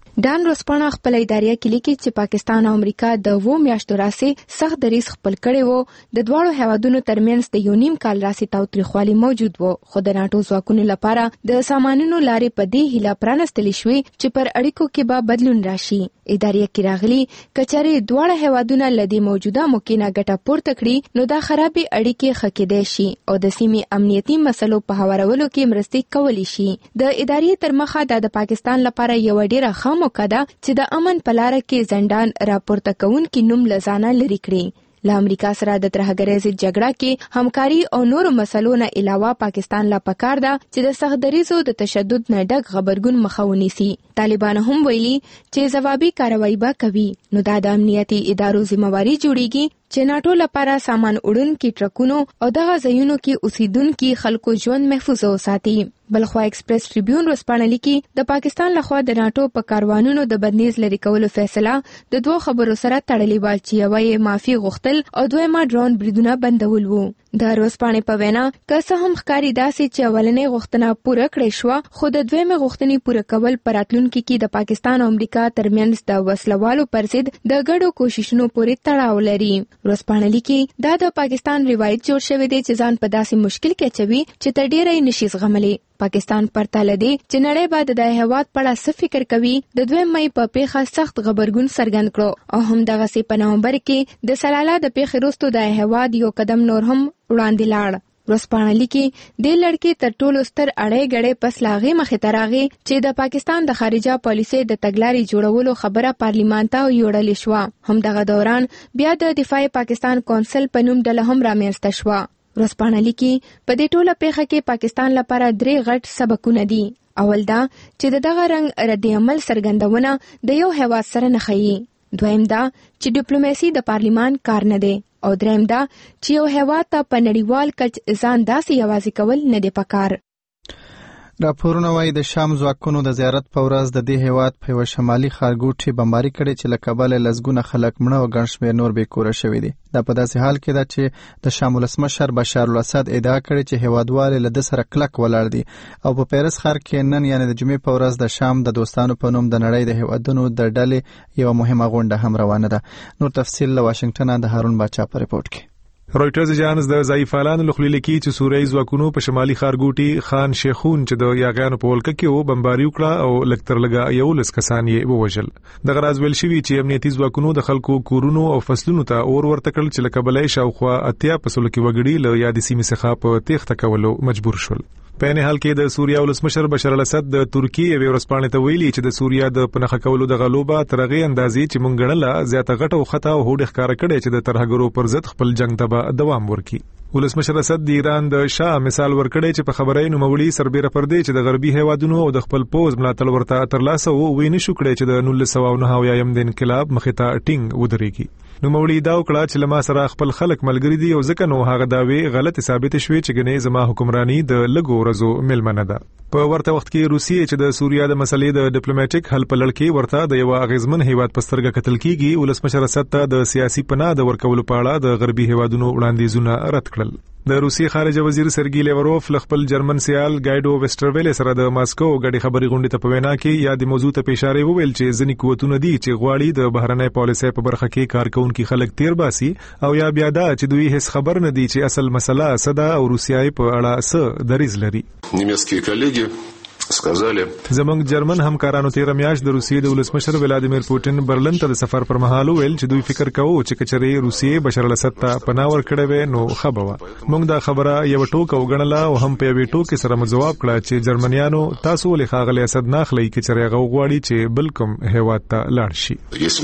ډان روسپانا خپل اداري کې لیکي چې پاکستان او امریکا د 2 میاشتو راسې سخت دریځ خپل کړی وو. د دواړو هیوادونو ترمنځ د یو نیم کال راسې تاوتریخوالي موجود وو، خو د ناتو ځواکونو لپاره د سامانونو لارې په دې هیله پرانستل شوې چې پر اړیکو کې به بدلون راشي. اداري کې راغلي کچاري دواړه هیوادونه لدی موجوده ممکنه ګټه پورته کړي نو دا خرابې اړیکې خکېدای شي او د سیمې امنیتي مسلو په هوارولو کې مرستې کولی شي. د اداري تر مخه د پاکستان لپاره یو ډیره ښه موقع ده چې د امن په لار کې زندان راپورته کوونکي نوم لزانه لري کړي. له امریکا سره د ترهګریز جګړه کې همکاري او نورو مسلو نه علاوه پاکستان لا پکار ده چې د سخت دریزو د تشدد نه ډک غبرګون مخه ونیسي. طالبان هم ویلي چې ځوابي کاروایی به کوي. نو دا د امنیتي ادارو ذمہواری جوړیږي چې ناتو لپاره سامان وړونکي ټرکونو او دغه ځایونو کې اوسیدونکي خلکو ژوند محفوظ وساتي. بلخوا ایکسپریس ټریبیون ورسپانه لیکي د پاکستان لخوا د ناتو په کاروانونو د بندیز لري کولو فیصله د دوه خبرو سره تړلې و چې یوه یې معافي غوښتل او دویمه ډرون بریدونه بندول وو. د ورسپانه په وینا که څه هم ښکاري داسې چې اولنۍ غوښتنه پوره کړې شوه خو د دویمې غوښتنې پوره کول په راتلونکي کې د پاکستان او امریکا ترمنځ د وسلوالو پر ضد د ګډو کوششونو پورې تړاو لري. ورسپانه لیکي دا د پاکستان روایت جوړ شوی دی چې ځان په داسې مشکل کې اچوي چې تر ډیره یې نشي زغملی. پاکستان پرتله دی چې نړۍ به د هیواد په اړه څه فکر کوي. د 2 مې په پیښه سخت غبرګون څرګند کړو او هم دغه سي په نومبر کې د سلاله د پیښې وروسته د هیواد یو قدم نور هم وړاندې لاړ. ورسپانه لیکي د لړکې تر ټولو ستر اړې غړې پس لاغې مخې ته راغی چې د پاکستان د خارجه پالیسۍ د تګلارې جوړولو خبره پارلیمان ته وړاندې شو. هم دغه دوران بیا د دفاع پاکستان کونسل په نوم ډله هم رامنځته شو. ورسپانه لیکي په دې ټوله پیښه کې پاکستان لپاره 3 غټ سبقونه دي. اول دا چې دغه رنګ رد عمل څرګندونه د یو هیواد سره نه ښیي. دویم دا چې ډیپلوماسي د پارلیمان کار نه دی او دریم دا چې یو هیواد ته په نړیوال کچ ځان داسې یوازې کول نه دی پکار. راپورونه وايي د شام ځواکونو د زیارت په ورځ د دې هیواد په یو شمالي ښارګوټي بمباري کړې چې له کبله لسګونه خلک مړه او ګڼ شمېر نور بېکوره شوي دي. دا په داسې حال کې ده چې د شام ولسمشر بشار الاسد ادعا کړې چې هیوادوال له ده سره کلک ولاړ دي او په پیرس ښار کې نن یعنې د جمعې په ورځ د شام د دوستانو په نوم د نړۍ د هیوادونو د ډلې یوه مهمه غونډه هم روانه ده. نور تفصیل له واشنګټنه د هارون باچا په رپورټ کې. رويټرز اژانس د ضعیفانو لخوا لیکي چې سوریه ځواکونو په شمالي ښارګوټي خان شیخون چې د یاغیانو په ولکه کې بمباري وکړه او لکتر لګا یو لس کسان یې ووژل. د غراز ویل شوی چې امنیتي ځواکونو د خلکو کورونو او فصلونو ته اور ورته کړل چې لکبلای شاوخوا 80 پسول کې وګړي له یادې سیمې څخه په تېښته کولو مجبور شول. په نه حال کې د سوریه ولسمشر بشار الاسد د ترکیه ورسپانې ته ویلي چې د سوریه د پنخه کولو د غلوبه ترغه اندازې چې مونږ غنله زیاته غټه او خطا او هوډ ښکارا کړي چې د ترهګرو پر ضد خپل جنگ ته دوام ورکړي. ولسمشر اسد د ایران د شاه مثال ورکړي چې په خبرې نوموړي سربېره پر دې چې د غربي هیوادونو او د خپل پوز ملاتړ ورته ترلاسه وو نشو کړي چې د 1990 د انقلاب مخې ته ټینګ ودرېږي. نوموړي دا وکړه چې لما سره خپل خلک ملګری دي او ځکه نو هغه داوی غلط ثابت شوې چې ګنې زما حکمرانی د لګو ورځو ملمنه ده. په ورته وخت کې روسیې چې د سوریه د مسلې د ډیپلوماټیک حل په لړ کې ورته د یو اغیزمن هیواد په سترګه کتل کیږي. ولسمشر اسد ته د سیاسي پناه د ورکولو په اړه د غربي هیوادونو وړاندیزونه رد کړل. د روسیې خارجه وزیر سرګی لیوروف خپل جرمن سیال ګایډو ویسټرویل سره د ماسکو غړي خبري غونډې ته په وینا کې یا د موضوع ته اشاره وویل چې ځینې قوتونه دي چې غواړي د بهرنۍ پالیسۍ په برخه کې کارکونکي خلک تیر باسي او یا بیا دا چې دوی هیڅ خبر نه دي چې اصل مسله صدا او روسیای په اړه څه دریځ لري. نیمڅکی کلیګي زمونږ جرمن همکارانو تیر میاشت د روسیې د ولسمشر ولادیمیر پوتین برلن ته د سفر پر مهال ویل چې دوی فکر کوي چې کچري روسیې بشار الاسد ته پناه ورکړي وي نو خبره موږ دا خبره یو ټوک وګڼله او هم په یو ټوک سره جواب کړ چې جرمنیانو تاسو ولې خاغلی اسد نه خلای کچري غوغواړي چې بلکم هیواد ته لاړ شي.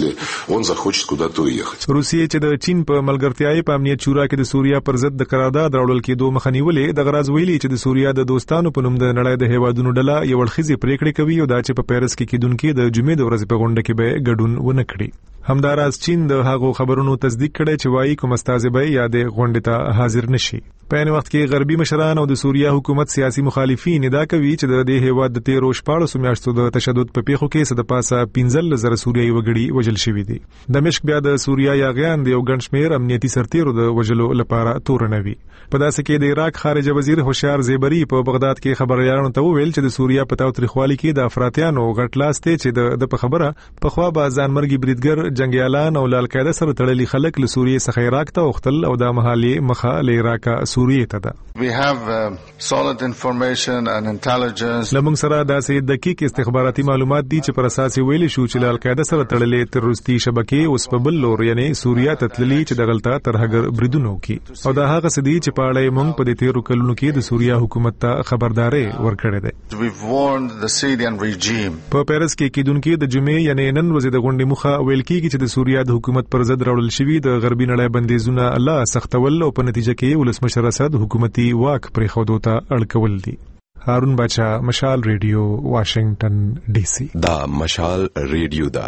روسیې چې د چین په ملګرتیاي په امنیت شورا کې د سوریه پر ضد د قرارداد راوړل کېدو مخنیولې د غراز ویلي چې د سوریه د دوستانو په نوم د نړۍ د هیوادونو ډله یو ورخیزي پریکړې کوي او دا چې په پیرس کې کېدونکو د جمعې د ورځې په غونډه کې به ګډون ونه کړي. همداراز چین د هغو خبرونو تصدیق کړي چې وايي کوم استازي یا د غونډې ته حاضر نشي. په ان وخت کې غربي مشران او د سوریه حکومت سیاسي مخالفین ادعا کوي چې د دې هیواد د 13 میاشتو د تشدد په پیښو کې صد پاسه 15,000 سوریایي وګړي وژل شوي دي. دمشق بیا د سوریه یاغیان د یو ګڼ شمېر امنیتي سرتیرو د وژلو لپاره تورنوي. په داسې کې د عراق خارجه وزیر هوشیار زیبری په بغداد کې خبريالانو ته وویل چې د سوریه په تاوتریخوالي کې د افراطیانو غټ لاس ته چې د خبره په خوا به ځانمرګي بریدګر جنگیالان او القاعده سره تړلي خلک له سوریه څخه عراق ته وختل او د محلي مخه له عراق سوریه ته ده. We have solid information and intelligence. لمونږ سره داسې دقیق استخباراتي معلومات دي چې پر اساس ویل شو چې القاعده سره تړلې تروریستي شبکې اوس په بل لور یعنی سوریه ته تللي چې د غلطه ترهګر بریدونو کې او دا هغه سدي چې په اړه موږ په دې 13 کلونو کې د سوریه حکومت ته خبرداري ورکړې ده. We've warned the Syrian regime. په پیرس کې کېدونکو د جمعې یعنی نن ورځې د غونډې مخه ویل کېږي چې د سوریه د حکومت پر ضد راوړل شوی د غربي نړۍ بندیزونه الله سختول او په نتیجه کې ولسمشر اسد حکومتي واک پرې خودو ته اړکول دي. هارون بچا، مشال ریډیو، واشنگټن ډي سي. دا مشال ریډیو دا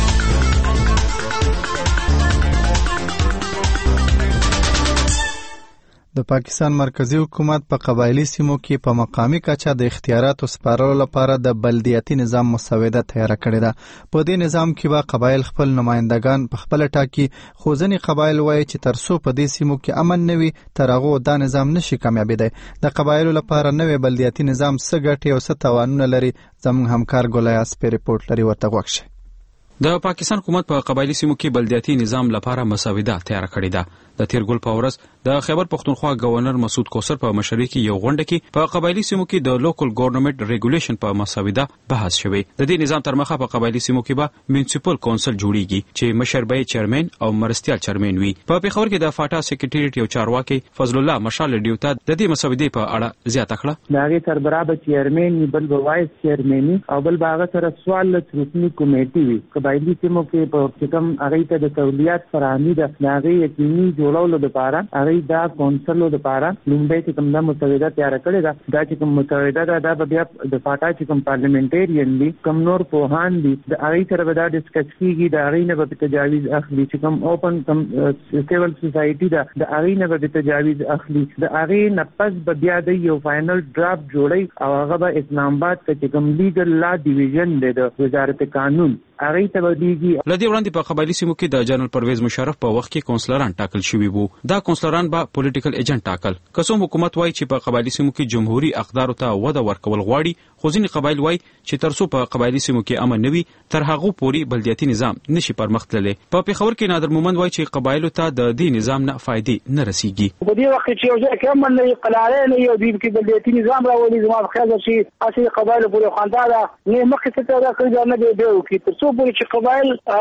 د پاکستان مرکزی حکومت په قبایلی سیمو کې په مقامی کچه د اختیاراتو سپارلو لپاره د بلدیاتي نظام مسوده تیار کړې ده. په دې نظام کې به قبایل خپل نمائندگان په خپل ټاکي، خو ځینې قبایل وایي چې ترڅو په دې سیمو کې امن نه وي تر هغه دا نظام نشي کامیابېدی. د قبایلو لپاره نوې بلدیاتي نظام څه ګټې او څه تاوانونه لري؟ زموږ همکار ګولیاس په ریپورت لري، ورته غوښ شي. د پاکستان حکومت په قبایلی سیمو کې بلدیاتي نظام لپاره مسوده تیار کړې ده. د تیرګل په ورځ د خیبر پختونخوا گورنر مسعود کوثر په مشرۍ کې یو غونډه کې په قبایلی سیمو کې د لوکل ګورنمنت ریګولیشن په مسوده بحث شوی. د دې نظام تر مخه په قبایلی سیمو کې به میونسپل کونسل جوړیږي چې مشر به چیرمن او مرستیال چیرمن وي. په پیښور کې د فاټا سیکریټریټ یو چارواکي فضل الله مشال ډیوتا د دې مسودې په اړه زیاته کړه. دا غي سربراه به چیرمن بل به وایس چیرمن او بل باغ سره سوال رسمي کمیټي وي. قبایلی سیمو کې په کوم هغه ته د سہولیات فراهمي د هغه یقیني جوړولو لپاره هغه دا کونسلو لپاره لومبه چې کوم د مسوده تیار کړی دا چې کوم مسوده دا به بیا د فاټا چې کوم پارلیمنټریان دي کوم نور پوهان دي د هغه سره به دا ډسکس کیږي، د هغه نه به تجاویز اخلي چې کوم اوپن کوم سیول سوسایټي دا د هغه نه به تجاویز اخلي، د هغه نه پس به بیا د یو فائنل ډرافټ جوړي او هغه به اسلام آباد کې کوم لیګل لا ډیویژن دی د وزارت قانون هغه ته ودیږي. لدی وړاندې په قبایلی سیمو کې د جنرال پرویز مشرف په وخت کې کونسلران ټاکل شوي وو. دا کونسلران به پولیټیکل ایجنټ ټاکل. قسم حکومت وایي چې په قبایلی سیمو کې جمهوریت اقدارو ته وده ورکول غواړي، خو ځینې قبایل وایي چې ترڅو په قبایلی سیمو کې امن نه وي تر هغه پورې بلدیاتي نظام نشي پرمخ تللی. په پیښور کې نادر مومند وایي چې قبایلو ته د دې نظام نه فائدې نه رسیږي. په دې وخت چې یو ځای کې امن نه وي قلاره نه یو دې کې بلدیاتي نظام راولي زما په خیال شي اصلي قبایل پورې خواندار نه مخکې څه دا کوي نه دی کې ترڅو پورې چې قبایل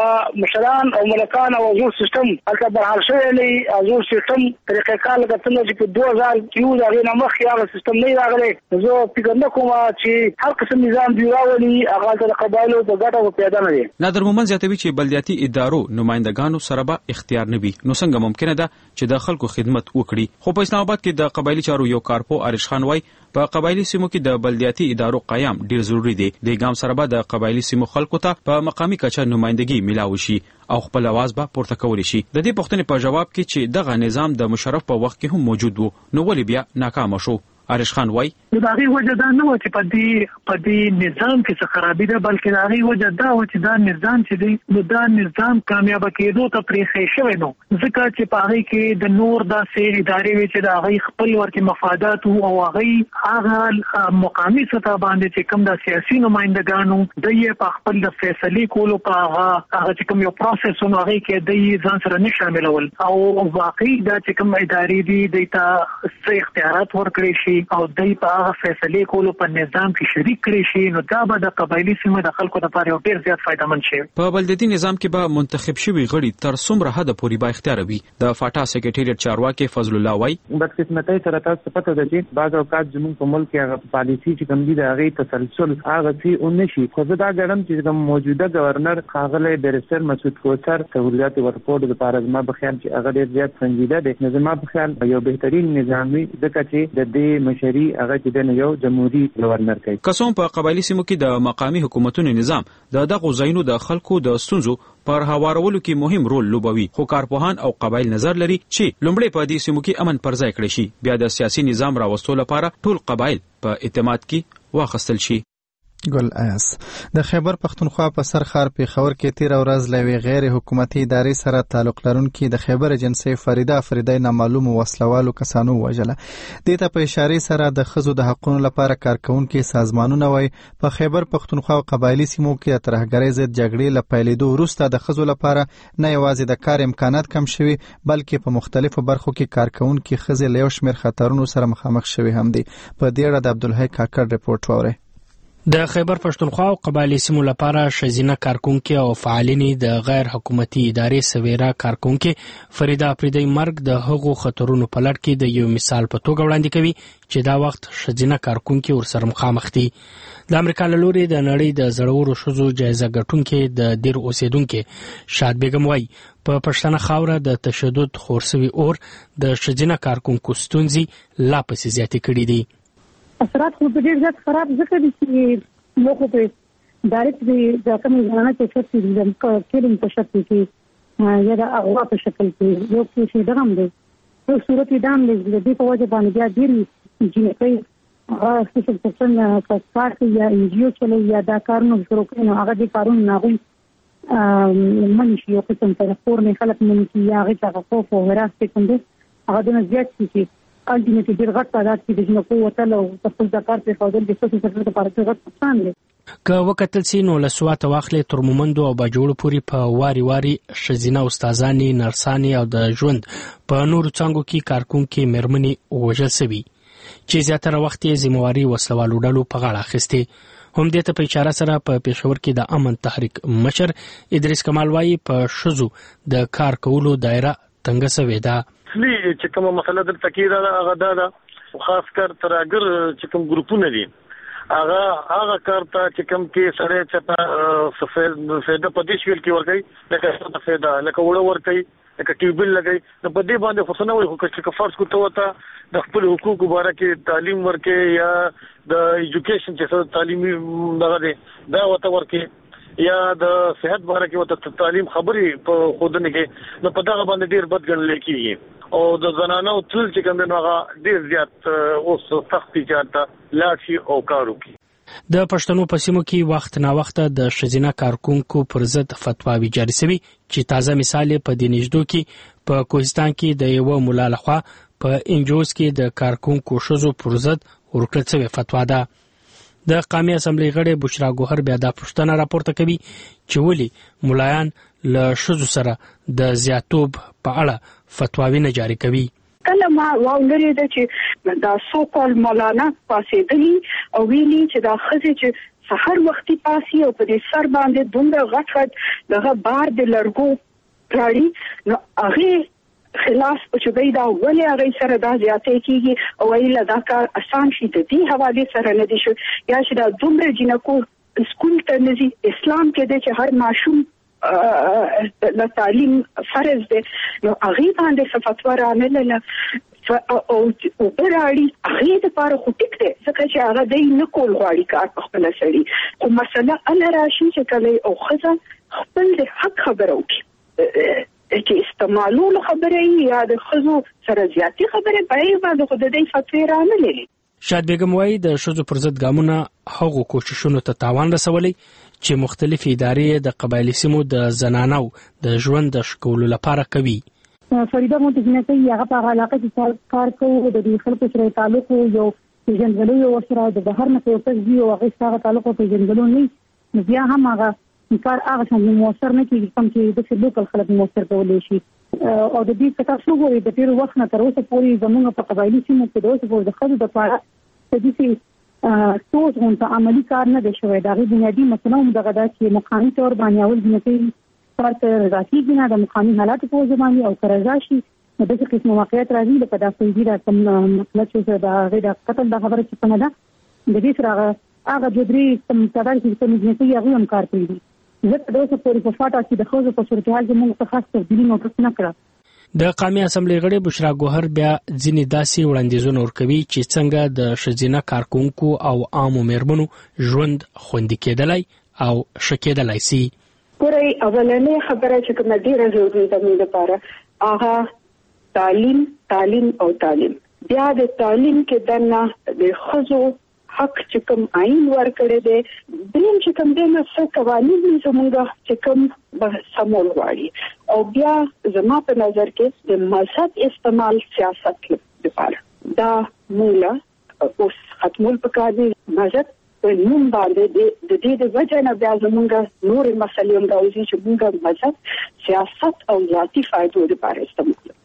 مشران او ملکان او حضور سیستم البته برحال شوی نه حضور سیستم طریقې کار لکه څنګه چې په 2000 کې دا نه مخ یا سیستم نه راغلی. زه فکر نه کوم چې هر قسم نظام دی راولي هغه د قبایلو د ګټو پیدا نه دي. نادر مومند زیاتوي چې بلدیاتي ادارو نمائندگانو سره به اختیار نه وي، نو څنګه ممکنه ده چې د خلکو خدمت وکړي. خو په اسلام آباد کې د قبایلی چارو یو کارپو عارش خان وای په قبایلی سیمو کې د بلدیاتي ادارو قیام ډیر ضروری دی. د ګام سره به د قبایلی سیمو خلکو ته په مقامی کچه نمائندګي ملاوي شي او خپل आवाज به پورته کولی شي. د دې پوښتنې په جواب کې چې دغه نظام د مشرف په وخت کې هم موجود وو، نو ولې بیا ناکام شو؟ عارش خان وای دا غي وجه دا نه و چې په دې نظام کې څه خرابې ده، بلکې دا غي وجه دا و چې دا نظام چې دی نو دا نظام کامیاب کېدو ته پرېښې شوی نو ځکه چې په هغه کې د نور داسې ادارې وي چې دا غي خپل ورته مفادات او هغه مقامي سطح باندې چې کوم د سیاسي نمائندګانو د یې په خپل د فیصلې کولو په هغه چې کوم یو پروسس نو هغه کې د ځان سره نه شاملول او واقعي دا چې کوم ادارې دي د ته څه اختیارات ورکړي شي او دای په هغه فیصلې کولو په نظام کې شریک کړي شي، نو دا به د قبایلی سیمو د خلکو لپاره یو ډیر زیات فائدمن شي. په بلدیاتي نظام کې به منتخب شوي غړي تر څومره حد پورې با اختیار وي. د فاټا سیکریټریټ چارواکي فضل الله وای د خدمتي سره تاسو پته ده چې بعض اوقات زموږ په ملک کې هغه پالیسي چې کوم دي د هغه تسلسل هغه چې اونشي. خو دا ګرم چې کوم موجوده گورنر خاغله بیرستر مسعود کوثر سہولیات ورکوټ د پارازما په خیال چې هغه ډیر زیات سنجیده ده. نظام په خیال یو بهترین نظام وي ځکه چې د دې مشري هغه چې د یو جمهوریت گورنر کوي. قسم په قبایلی سیمو کې د مقامی حکومتونو نظام د دغه ځایونو د خلکو د ستونزو پر هوارولو کې مهم رول لوبوي، خو کارپوهان او قبایل نظر لري چې لومړی په دې سیمو کې امن پر ځای کړی شي، بیا د سیاسي نظام راوستلو لپاره ټول قبایل په اعتماد کې واخیستل شي. ګل ایاس د خیبر پختونخوا په سرخار پیښور کې تیر ورځ لوي غیر حکومتي ادارې سره تعلق لرونکي د خیبر ایجنسی فریدای نامعلوم وسلوالو کسانو وژله. د ته په اشاره سره د خزو د حقوقو لپاره کارکونکو سازمانونه وای په خیبر پختونخوا او قبایلی سیمو کې ترهګرۍ ضد جګړې لپاره وروسته د خزو لپاره نه یوازې د کار امکانات کم شوي بلکې په مختلفو برخو کې کارکونکو خزې له یو شمېر خطرونو سره مخامخ شوي هم دي. په دې اړه د عبدالحی کاکړ رپورټ وره. د خیبر پښتونخوا او قبایلی سیمو لپاره شزینه کارکونکو او فعالین د غیر حکومتي ادارې سویرا کارکونکو فریدای مرګ د هغو خطرونو په لړ کې د یو مثال په توګه وړاندې کوي چې دا وخت شزینه کارکونکو ورسره مخامخ دي. د امریکا له لوري د نړۍ د زړورو ښځو جایزه ګټونکو د دیر اوسیدونکو شاد بیگم وای په پښتنه خاوره د تشدد خورسوي اور د شزینه کارکونکو ستونزې لا پسې زیاتې کړې دي. اثرات خو ډېر زیات خراب ځکه دي چې لوکو په ډایرکټ د کومې ځانه ته شتي د کېلم په شکل کې یا د اغوا په شکل کې یو څه درام دي په صورت دام د دې په وجه باندې بیا ډېر جنې هغه څه څه کار کوي یا انجیو چلے یا دا کارونه شروع کوي نو هغه دې کارونه ناغوي منشي یو قسم ته فورمې خلک منشي یا هغه څه خوف او هراسته کوي هغه د زیات شي الټیمیټلی ډېر غټ تعداد کې د جنکو وتل او خپل د کار په خاطر د څه څه لپاره غټ څان دي. که وکتل سي نو لسواته واخلې تر مومندو او باجوړ پوری په واری شزینه استادانی نرسانی او د ژوند په نورو څنګه کې کارکونکو مرمنې وژل سوي چې زیاتره وخت یې ذمہواری وسلوالو ډلو په غاړه اخیسته. هم دې ته په اشاره سره په پېښور کې د امن تحریک مشر ادریس کمال وایي په شزو د کار کولو دایره تنګ سوې ده. چې کومه مسله د تکیره هغه دا خاص کر ترګر چې کوم ګروپونه دي هغه کار ته چې کوم کې سره چې فائدہ پدیش ویل کې ورګي لکه فائدہ لکه وړ ورګي لکه ټیوبل لګي نو په دې باندې خصنه وي خو چې فرض کو ته وتا د خپل حقوقو باره کې تعلیم ورکې یا د ایجوکیشن چې تعلیمي دغه دی دا وته ورکې یا د صحت باره کې وته تعلیم خبري په خودنه کې نو په دغه باندې ډیر بد ګڼل کېږي او د زنانو تل چې کوم نو هغه ډیر زیات اوس سختي چاته لاړ شي او کارو کوي. د پښتنو په سیمو کې وخت نا وخت د شزینه کارکونکو پر ضد فتواوی جاری شوي چې تازه مثال په دینجدو کې په کوهستان کې د یو مولا لخوا په انجوز کې د کارکونکو شزو پر ضد ورکړل شوی فتوا ده. د قومي اسمبلی غړي بشرا ګوهر بیا د پښتنه راپورته کوي چې ولي مولایان له شزو سره د زیاتوب په اړه فتواوی نه جاری کوي. کله ما واورېده ده چې دا سو کال مولانا پاسېدلی او ویلي چې دا خزې چې سحر وختي پاسي او په دې سر باندې دومره غټ دغه بار د لرګو راړي نو هغه خلاف چې دا ولې هغه سره دا زیاتې کیږي او ویل دا کار آسان شي د دې حواله سره نه دي شو یا چې دا دومره جنکو سکول ته نزي اسلام کې د چې هر ماشوم د تعلیم فرض دی نو هغه باندې فتوا رامنه او وراړي هغه د پاره خو ټیک دی ځکه چې هغه د نه کول غواړي کار په خپل سړي او مسله انا راشي چې کله او خزه خپل د حق خبرو کې چې استعمالولو خبره یا د خزو سره زیاتی خبره به باندې خو د دې فتوی رامنه. شاد بیگم وایي د شذو پر ضد ګامونه هغو کوششونو ته تاوان رسولي چې مختلف ادارې د قبایلی سیمو د زنانو د ژوند د شکولو لپاره کوي. فریدا مو د جنته هغه په علاقه کې کار کوي د خلکو سره تعلق یو پیژندلو یو سره د بهر نه یو څه یو هغه سره تعلق پیژندلو نه بیا هم هغه کار هغه څنګه موثر نه کیږي کوم چې د لوکل خلک موثر کولای شي او د دې څخه څو غوړي د تیر وخت نه تر اوسه پورې زموږ په قبایلی سیمو کې د اوسه پورې د خلکو د لپاره د دې څو څنګه عملی کار نه دی شوی دا غي بنیادی مسله هم دغه د چې مقامی تور باندې اول جنته پر راځي نه د مقامی حالات په ځماني او کرزا شي د دې قسم واقعیت راځي لکه دا فیدی را کوم مطلب چې دا غي د قتل د خبره چې نه ده د دې سره هغه جبري کوم تدارک چې جنته یې هم کار کوي زه د اوسه پورې په فاټا کې د خوځو په صورتحال کې موږ ته خاص تبدیلی نوټس نه کړه. د قومي اسمبلی غړي بشرا ګوهر بیا ځینې داسې وړاندیزونه ورکوي چې څنګه د ښځینه کارکونکو او عامو میرمنو ژوند خوندي کېدلای او ښه کېدلای شي. ګورئ، اولنۍ خبره چې کومه ډېره ضروري ده موږ لپاره هغه تعلیم او تعلیم. بیا د تعلیم کې دنه د ښځو حق چې کوم آئین ورکړی دی، دریم چې کوم دی نو څه قوانین دي زموږ چې کوم سمول غواړي، او بیا زما په نظر کې د مذهب استعمال سیاست لپاره دا موږ اوس ختمول پکار دي. مذهب په نوم باندې د دې د وجه نه بیا زموږ نورې مسلې هم راوځي چې موږ مذهب سیاست او ذاتي فایدو لپاره استعمال.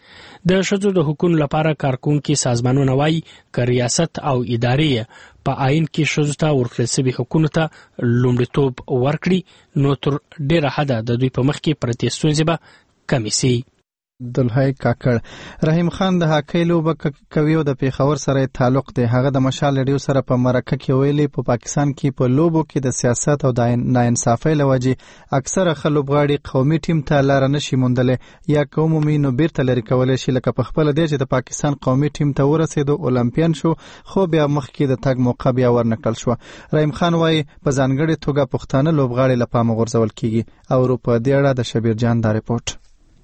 د ښځو د حقوقو لپاره کارکونکي سازمانونه وایي که ریاست او ادارې په آئین کې ښځو ته ورکړل شوي حقوقو ته لومړیتوب ورکړي نو تر ډېره حده د دوی په مخ کې پرتې ستونزې به کمې شي. عبدالحی کاکړ. رحیم خان د هاکی لوبه کوي او د پیښور سره تعلق دی. هغه د مشال ریډیو سره په مرکه کې ویلي په پاکستان کې په لوبو کې د سیاست او د ناانصافۍ لوجې اکثره خلوبغاړي قومي ټیم ته لار نشي موندلې یا کومومي نو بیرته لري کولای شي لکه په خپل دی چې د پاکستان قومي ټیم ته ورسېدو اولمپیان شو خو بیا مخکې د تګ موقع بیا ورنکړل شو. رحیم خان وایي په ځانګړې توګه پښتانه لوبغاړي له پامه غورځول کیږي او په دې اړه د شبیر جان دا رپورټ.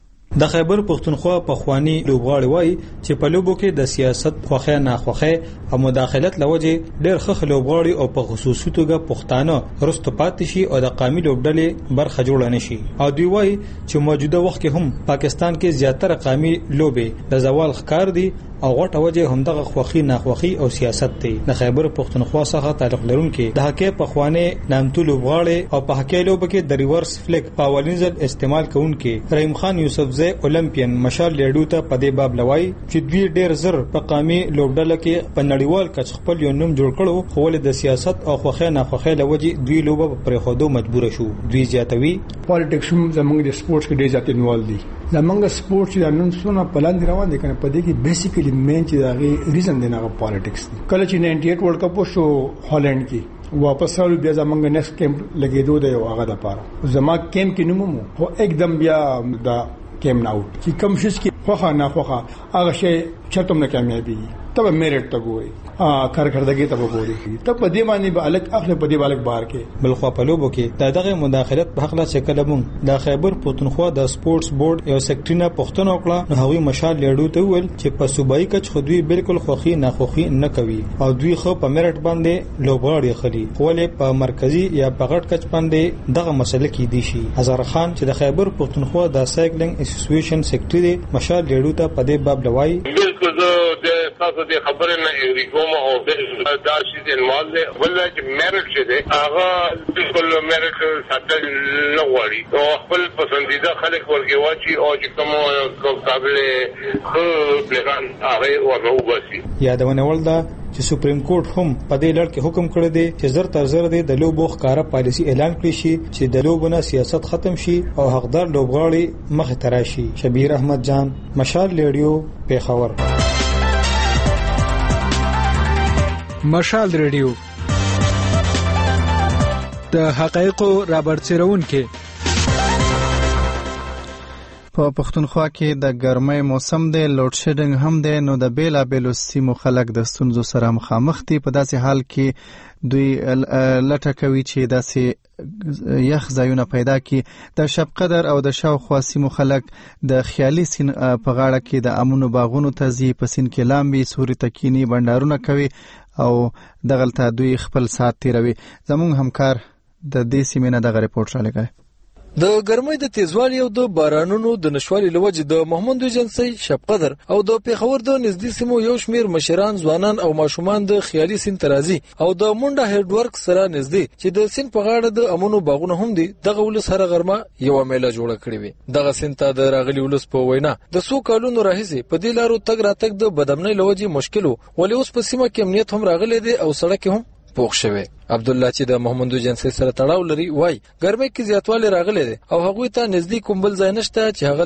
د خیبر پښتونخوا پخوانی لوبغاړي وایي چې په لوبو کې د سیاست خوخه ناخوخه او مداخلت لوجه ډېر ښه لوبغاړي او په خصوصي توګه پښتانه رستو پاتې شي او د قومي لوبډلې برخه جوړ نه شي. او دوی وایي چې موجوده وخت کې هم پاکستان کې زیاتره قومي لوبې د زوال ښکار دي او غټه وجه هم دغه خوخي ناخوخي او سیاست دی. د خیبر پښتونخوا څخه تعلق لرونکي د هکې پخوانی نامتو لوبغاړي او په هکې لوب کې د ریورس فلیک په اولین ځل استعمال کوونکي رحیم خان یوسف زی اولمپیان مشال لیډو ته په دې باب لوي چې دوی ډېر زر په قومي لوبډله کې په نړیوال کچ خپل یو نوم جوړ کړو خو ول د سیاست او خوخه ناخوخه لوجه دوی لوبه پرې خودو مجبور شو. دوی زیاتوي پالیټکس هم زموږ د سپورتس کې ډېر زیات انوالو دي. زمونږ سپورت چې نن څونه پلان روان دي کنه په دې کې بیسیکلی مین چې دغه ریزن دی نه پالیټکس دی. کله چې 98 ورلد کپ شو هالند کې واپس راو بیا زمونږ نیکسټ کیمپ لګیدو دی او هغه د پاره زما کیمپ کې نومو خو एकदम بیا دا کیم ناوټ چې کم شس کې خوخه نه خوخه هغه شی چتم نه کامیابی تب میرټ ته ګوري کارکردګي ته وګوري ته په دې باندې به الګ اخله په دې بالک بار کې بل خو په لوبو کې دغه مداخلت په حق لا شکل مونږ د خیبر پښتونخوا د سپورتس بورډ یو سیکټرینا پښتون وکړه نو هغوی مشال لیډو ته ویل چې په صوبایي کچ خو دوی بالکل خوخي ناخوخي نه کوي او دوی خو په میرټ باندې لوبغاړي خلی خو له په مرکزی یا په غټ کچ باندې دغه مسله کې دي شي. هزار خان چې د خیبر پښتونخوا د سایکلینګ اسوسییشن سیکټری مشال لیډو ته په دې باب لوي بالکل تاسو دې خبره نه اګری کوم او دا شي انوال دی ولله چې میرټ شه دی هغه بالکل میرټ ساتل نه غواړي او خپل پسندیده خلک ورګي واچي او چې کوم قابل خو پلان هغه ورنو وباسي. یادونه ولدا چې سپریم کورټ هم په دې لړ کې حکم کړی دی چې زر تر زر د لوبو ښکارا پالیسی اعلان کړی شي چې د لوبونو سیاست ختم شي او حقدار لوبغاړي مخ ته راشي. شبیر احمد جان مشال ریډیو پیښور. مشال ریډیو د حقایقو رابرسېرون کې په پښتونخوا کې د ګرمۍ موسم دی لوډ شیډینګ هم دی نو د بیلابېلو سیمو خلک د ستونزو سره مخامخ دي. په داسې حال کې دوی لټه کوي چې داسې یخ ځایونه پیدا کړي. د شب قدر او د شاوخوا سیمو خلک د خیالي سین په غاړه کې د امونو باغونو ته ځي په سین کې لامبي سوري تکینی بندرونه کوي او دغلته دوی خپل ساعت تیروي. زموږ همکار د دې سیمې نه دغه رپورټ را لګوي. د ګرمۍ د تیزوالي او د بارانونو د نشوالي لوجه د محمد ایجنسی شب قدر او د پیښور د نږدې سیمو یو شمیر مشران ځوانان او ماشومان د خیالي سین ترازی او د مونډه هډ ورک سره نږدې چې د سین په غاړه د امونو باغونه هم دي دغه ولس هر غرمه یو میله جوړه کړې وي. دغه سین ته د راغلي ولس په وینا د سو کالونو راهیسي په دې لارو تګ راتګ د بدامنۍ لوجه مشکلو ولې اوس په سیمه کې امنیت هم راغلي دي او سړک هم پوښ شوی. عبد الله چې د محمد جنسی سره تړاو لري وای ګرمۍ کې زیاتوالی راغلی دی او هغه ته نږدې کومبل ځای نشته چې هغه ته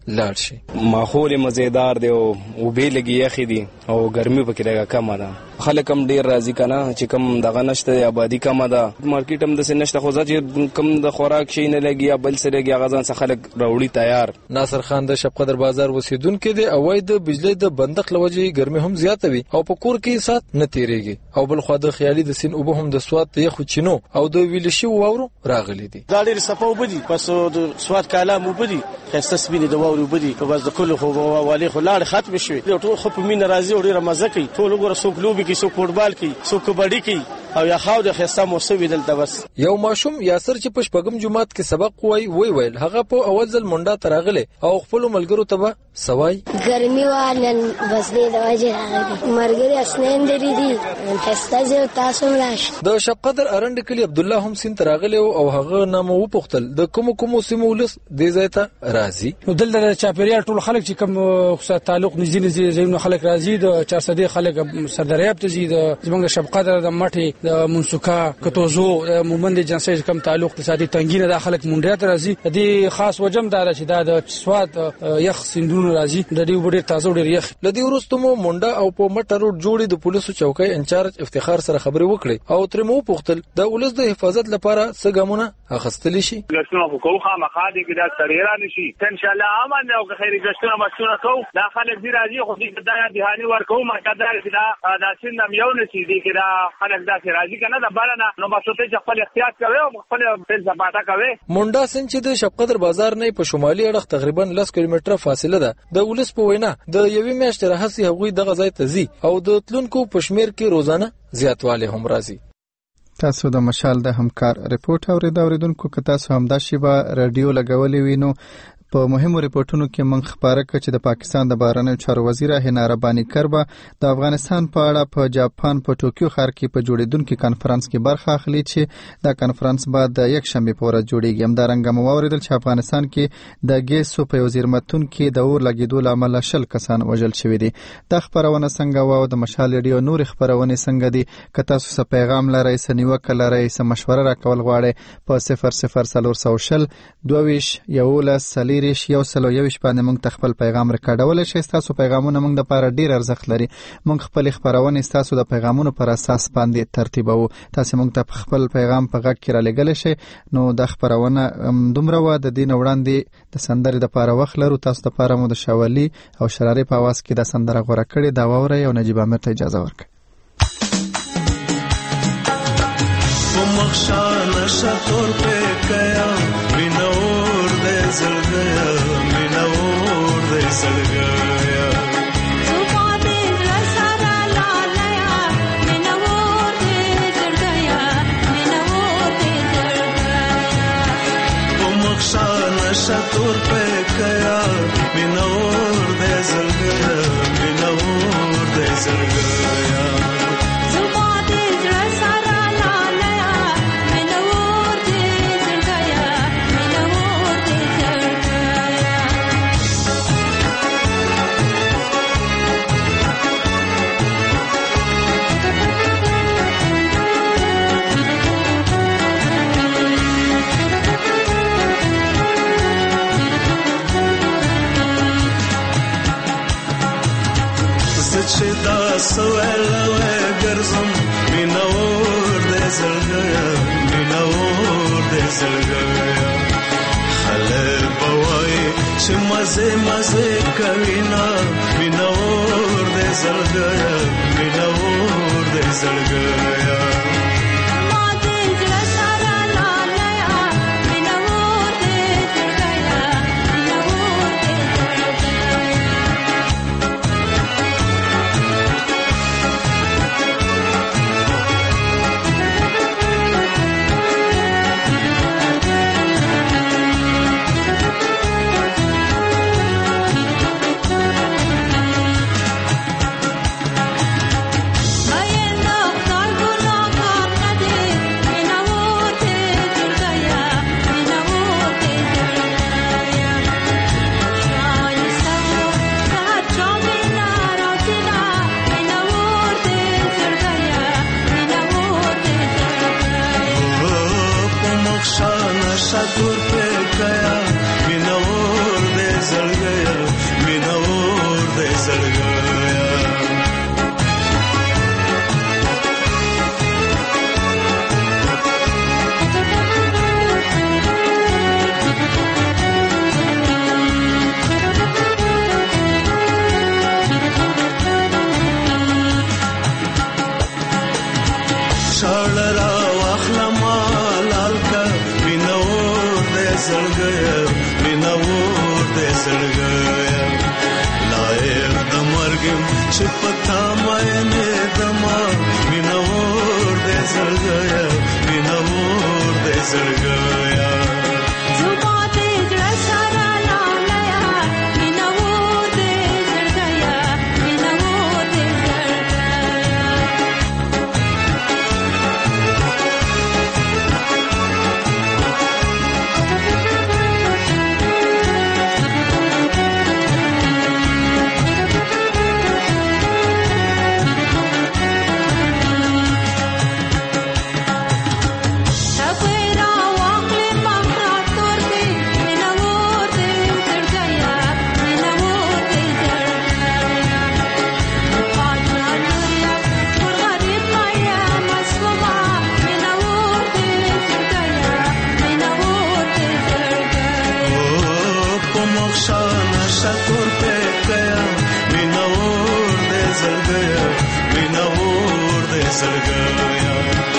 لاړ شي. ماحول مزیدار دی او وبې لګي یخي دي او ګرمي پکې لګه کم ده. خلک هم ډیر راضي کنه چې کم دغه نشته آبادی کم ده. مارکیټ هم د سنشته خو ځکه کم د خوراک شي نه لګي یا بل څه لګي غزان څخه خلک راوړي تیار. ناصر خان د شب قدر بازار اوسیدونکو دی او د بجلی د بندق لوجي ګرمي هم زیاته وي او په کور کې سات نه تیریږي او بل خو د خیالي د سین وبهم د سواد ته خو چینو او د ویلشي وورو راغلي دي. دا ډیر صفو بدی پس د سواد کلام وبدي خسته سپینې د وورو بدی په بس د کله خو والي خو لاړ ختم شوی. ټول خو په مين راضي او ډیره مزه کوي. ټول وګوره څوک لوبي کوي څوک فوټبال کوي څوک کبډي کوي او یا خاو د خسته موسوي دلته بس. یو ماشوم یاسر چې په شپږم جمعات کې سبق ویل هغه په اول ځل منډه تراغله او خپل ملګرو ته سوای ګرمي وانن وسنه د وجه راغلي مرګري اسنین درې دي خسته جو تاسو راش. د شب قدر ارند کلی عبد الله هم سین تراغله او هغه نامو وپختل د کوم سیمولس د زیته راضي. دلته چاپیریال ټول خلک چې کوم تعلق نږدې زینو خلک راضي د 400 خلک سردریاب ته زی د زمونږ شب قدر د مټي د منسوکا کتوزو مومند جنسي کوم تعلق اقتصادي تنګینه د خلک مونډه ته راضي. د خاص وجم دار چې د سواد یخ سندونو راضي د دې وړي تازه ډیر یخ. لدی ورستمو مونډه او په مټ روډ جوړي د پولیسو چوکۍ انچارج افتخار سره خبري وکړي او تر مو پوښتل د ولس د حفاظت لپاره څه ګامونه اخستل شي. ګشتونه خو خامخا دي کې دا سړیرا نشي ان شاء الله امن او خیر ګشتونه مسونه کو دا خلک دي راځي خو دې د دهاني ورکو ما کدار چې دا سندم یو نشي دي کې دا خلک دا راځي کنه دا بارنه نو مسوته چې خپل احتیاط کوي او خپل فلسفه کوي. مونډا سن چې د شب قدر بازار نه په شمالي اړخ تقریبا 10 کیلومتره فاصله ده. د ولس په وینا د یوې میاشتې راهسي هغوی دغه ځای ته ځي او د تلونکو پښمیر کې روزانه زیاتواله هم راځي. تاسو د مشال د همکار ریپورت اوریدونکو که تاسو هم دا شیبه رادیو لګولې وینو په مهمو ریپورتونو کې موږ خبره کړه چې د پاکستان د بهرنیو چارو وزیر هنا رباني کربا د افغانستان په اړه په جاپان په ټوکیو ښار کې په جوړیدونکو کانفرنس کې برخه اخلي چې دا کانفرنس بعد د یک شنبه په ورځ جوړیږي. همدارنګه مو اوریدل چې افغانستان کې د ګیسو په وزیر متون کې د اور لګیدو لامل 10 کسان وژل شوي دي. د خبرونه څنګه و د مشال ریډیو نور خبرونه څنګه دي که تاسو څه پیغام لرئ څه نیوکه لرئ څه مشوره راکول غواړئ په 00 22 11 یو سلو یوش باندې موږ خپل پیغام ریکارډول شي. تاسو پیغامونه موږ د لپاره ډیر ارزښت لري. موږ خپل خبرونه تاسو د پیغامونو پر اساس باندې ترتیبو. تاسو موږ ته خپل پیغام په غږ کې را لګل شي. نو د خبرونه دومره و د دین وړاندې د سندرې د لپاره وخت لرو. تاسو د لپاره مو د شاولي او شراري په आवाज کې د سندره غوړه کړې دا ووري او نجيب امیر ته اجازه ورکړه. مخشان شطور پہ گیا منور دے زل گیا منور دے زل گیا مخشان شطور پہ گیا منور دے زل گیا منور دے زل گیا دا سوالوه گرزم منور دے زل گیا منور دے زل گیا خلق بوائی چه مزے مزے کوینا منور دے زل گیا منور دے زل گیا شطور پہ گیا منور دے زل گیا زړګیا مینور دې زړګیا لایق د مرګ چې پتا مې نه دما مینور دې زړګیا مینور دې زړګیا مینور دې زړګیا